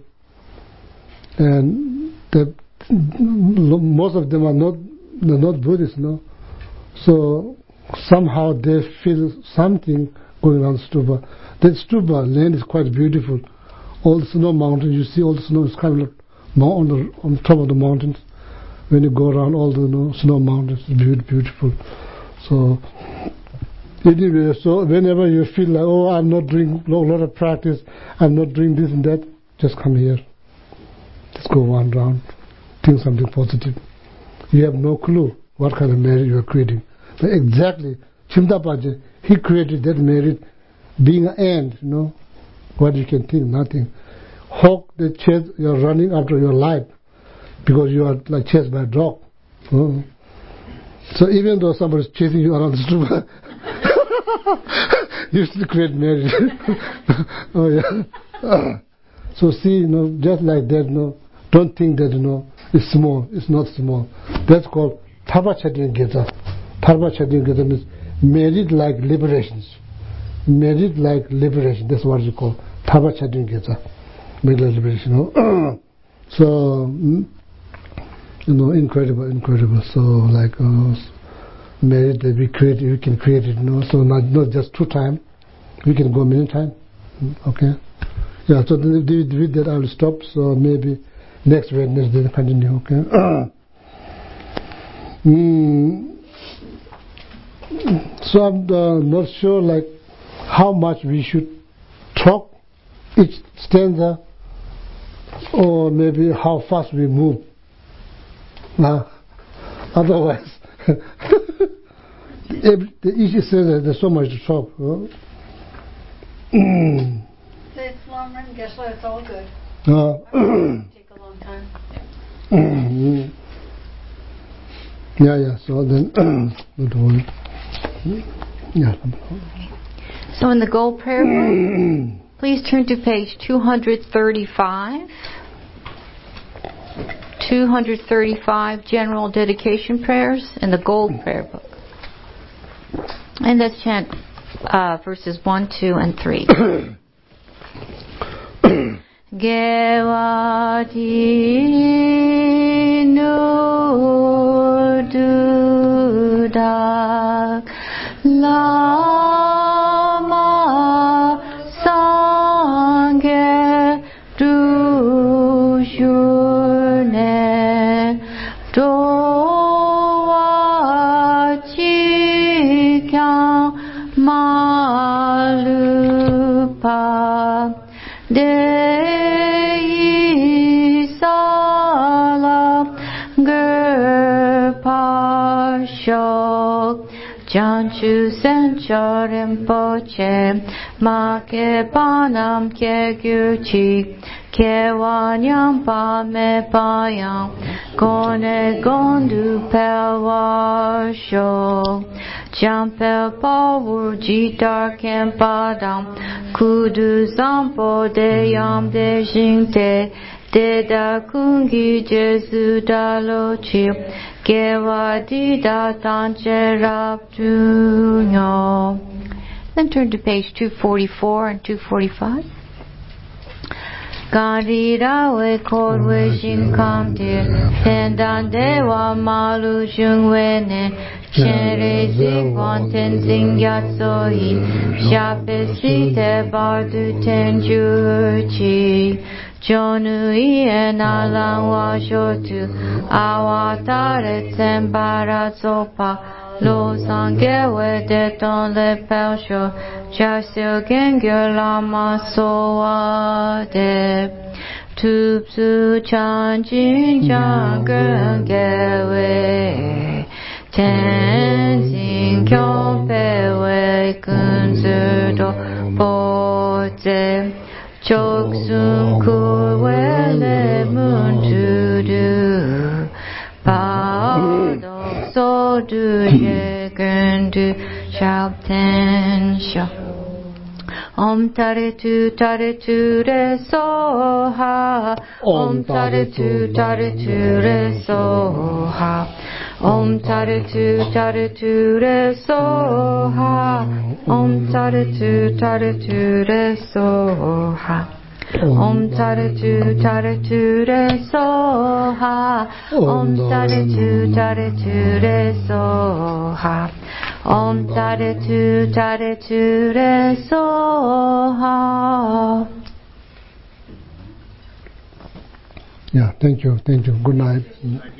and most of them are not Buddhists, So somehow they feel something going on stupa. That stupa land is quite beautiful. All the snow mountains, you see all the snow is kind of on top of the mountains. When you go around all the snow mountains, it's beautiful. So anyway, so whenever you feel like, I'm not doing a lot of practice, I'm not doing this and that, just come here. Just go one round, think something positive. You have no clue what kind of merit you are creating. But exactly, Chimtapaje, he created that merit, being an ant, what you can think, nothing. Hawk, the chase, you are running after your life because you are like chased by a dog. So even though somebody is chasing you around the stupa, you still create merit. So see, just like that, don't think that, it's small. It's not small. That's called Tabachadim Gita. Tabachadim Gita means merit like liberations. Merit like liberation. That's what you call Tabachadim Gita. Merit like liberation. So, incredible. So like, married, we can create it, so not just 2 times, we can go many times. Okay? Yeah, so with that I will stop, so maybe next Wednesday we'll continue, okay? So I'm not sure like how much we should talk each stanza, or maybe how fast we move. Otherwise, each stanza there's so much to talk. It's long run, guess what? It's all good. Take a long time. Yeah. So then, yeah. So in the Gold Prayer Book, please turn to page 235. 235 General Dedication Prayers in the Gold Prayer Book. And let's chant verses 1, 2, and 3. Gewati no dudak lama sangye dujune dowa chikyang malupa Dei salam gerpashok Janchu sencha rinpoche ma ke panam ke gyuchi ke wanyam pa me payam gone gondu pelwasho Jampel pawur jitar kempadam kudu zampo de yam de jingte de da kungi jesu da lo chi gewa di da tanche rap junyo. Then turn to page 244 and 245. Gandira we korwe shin kamtir tendan dewa malu jungwe ne Chere zigwan tenzing yatsoi Shape te bardu tenjuchi Jonu ien alang wa shotu Awatare tembara zopa Lo sangewe deton le pelsho Jasio gengyo lama soa de Tupsu chanjin jangewe Tenzin kyompewe kunzudo boze Choksun kuwele muntudu Padok sodu jegundu shabtensha Om tare tu re soha Om tare tu re soha Om tare tu re soha Om tare tu re soha Om tare tu re soha Om tare tu re soha Om tare tu re soha. Yeah, thank you. Good night.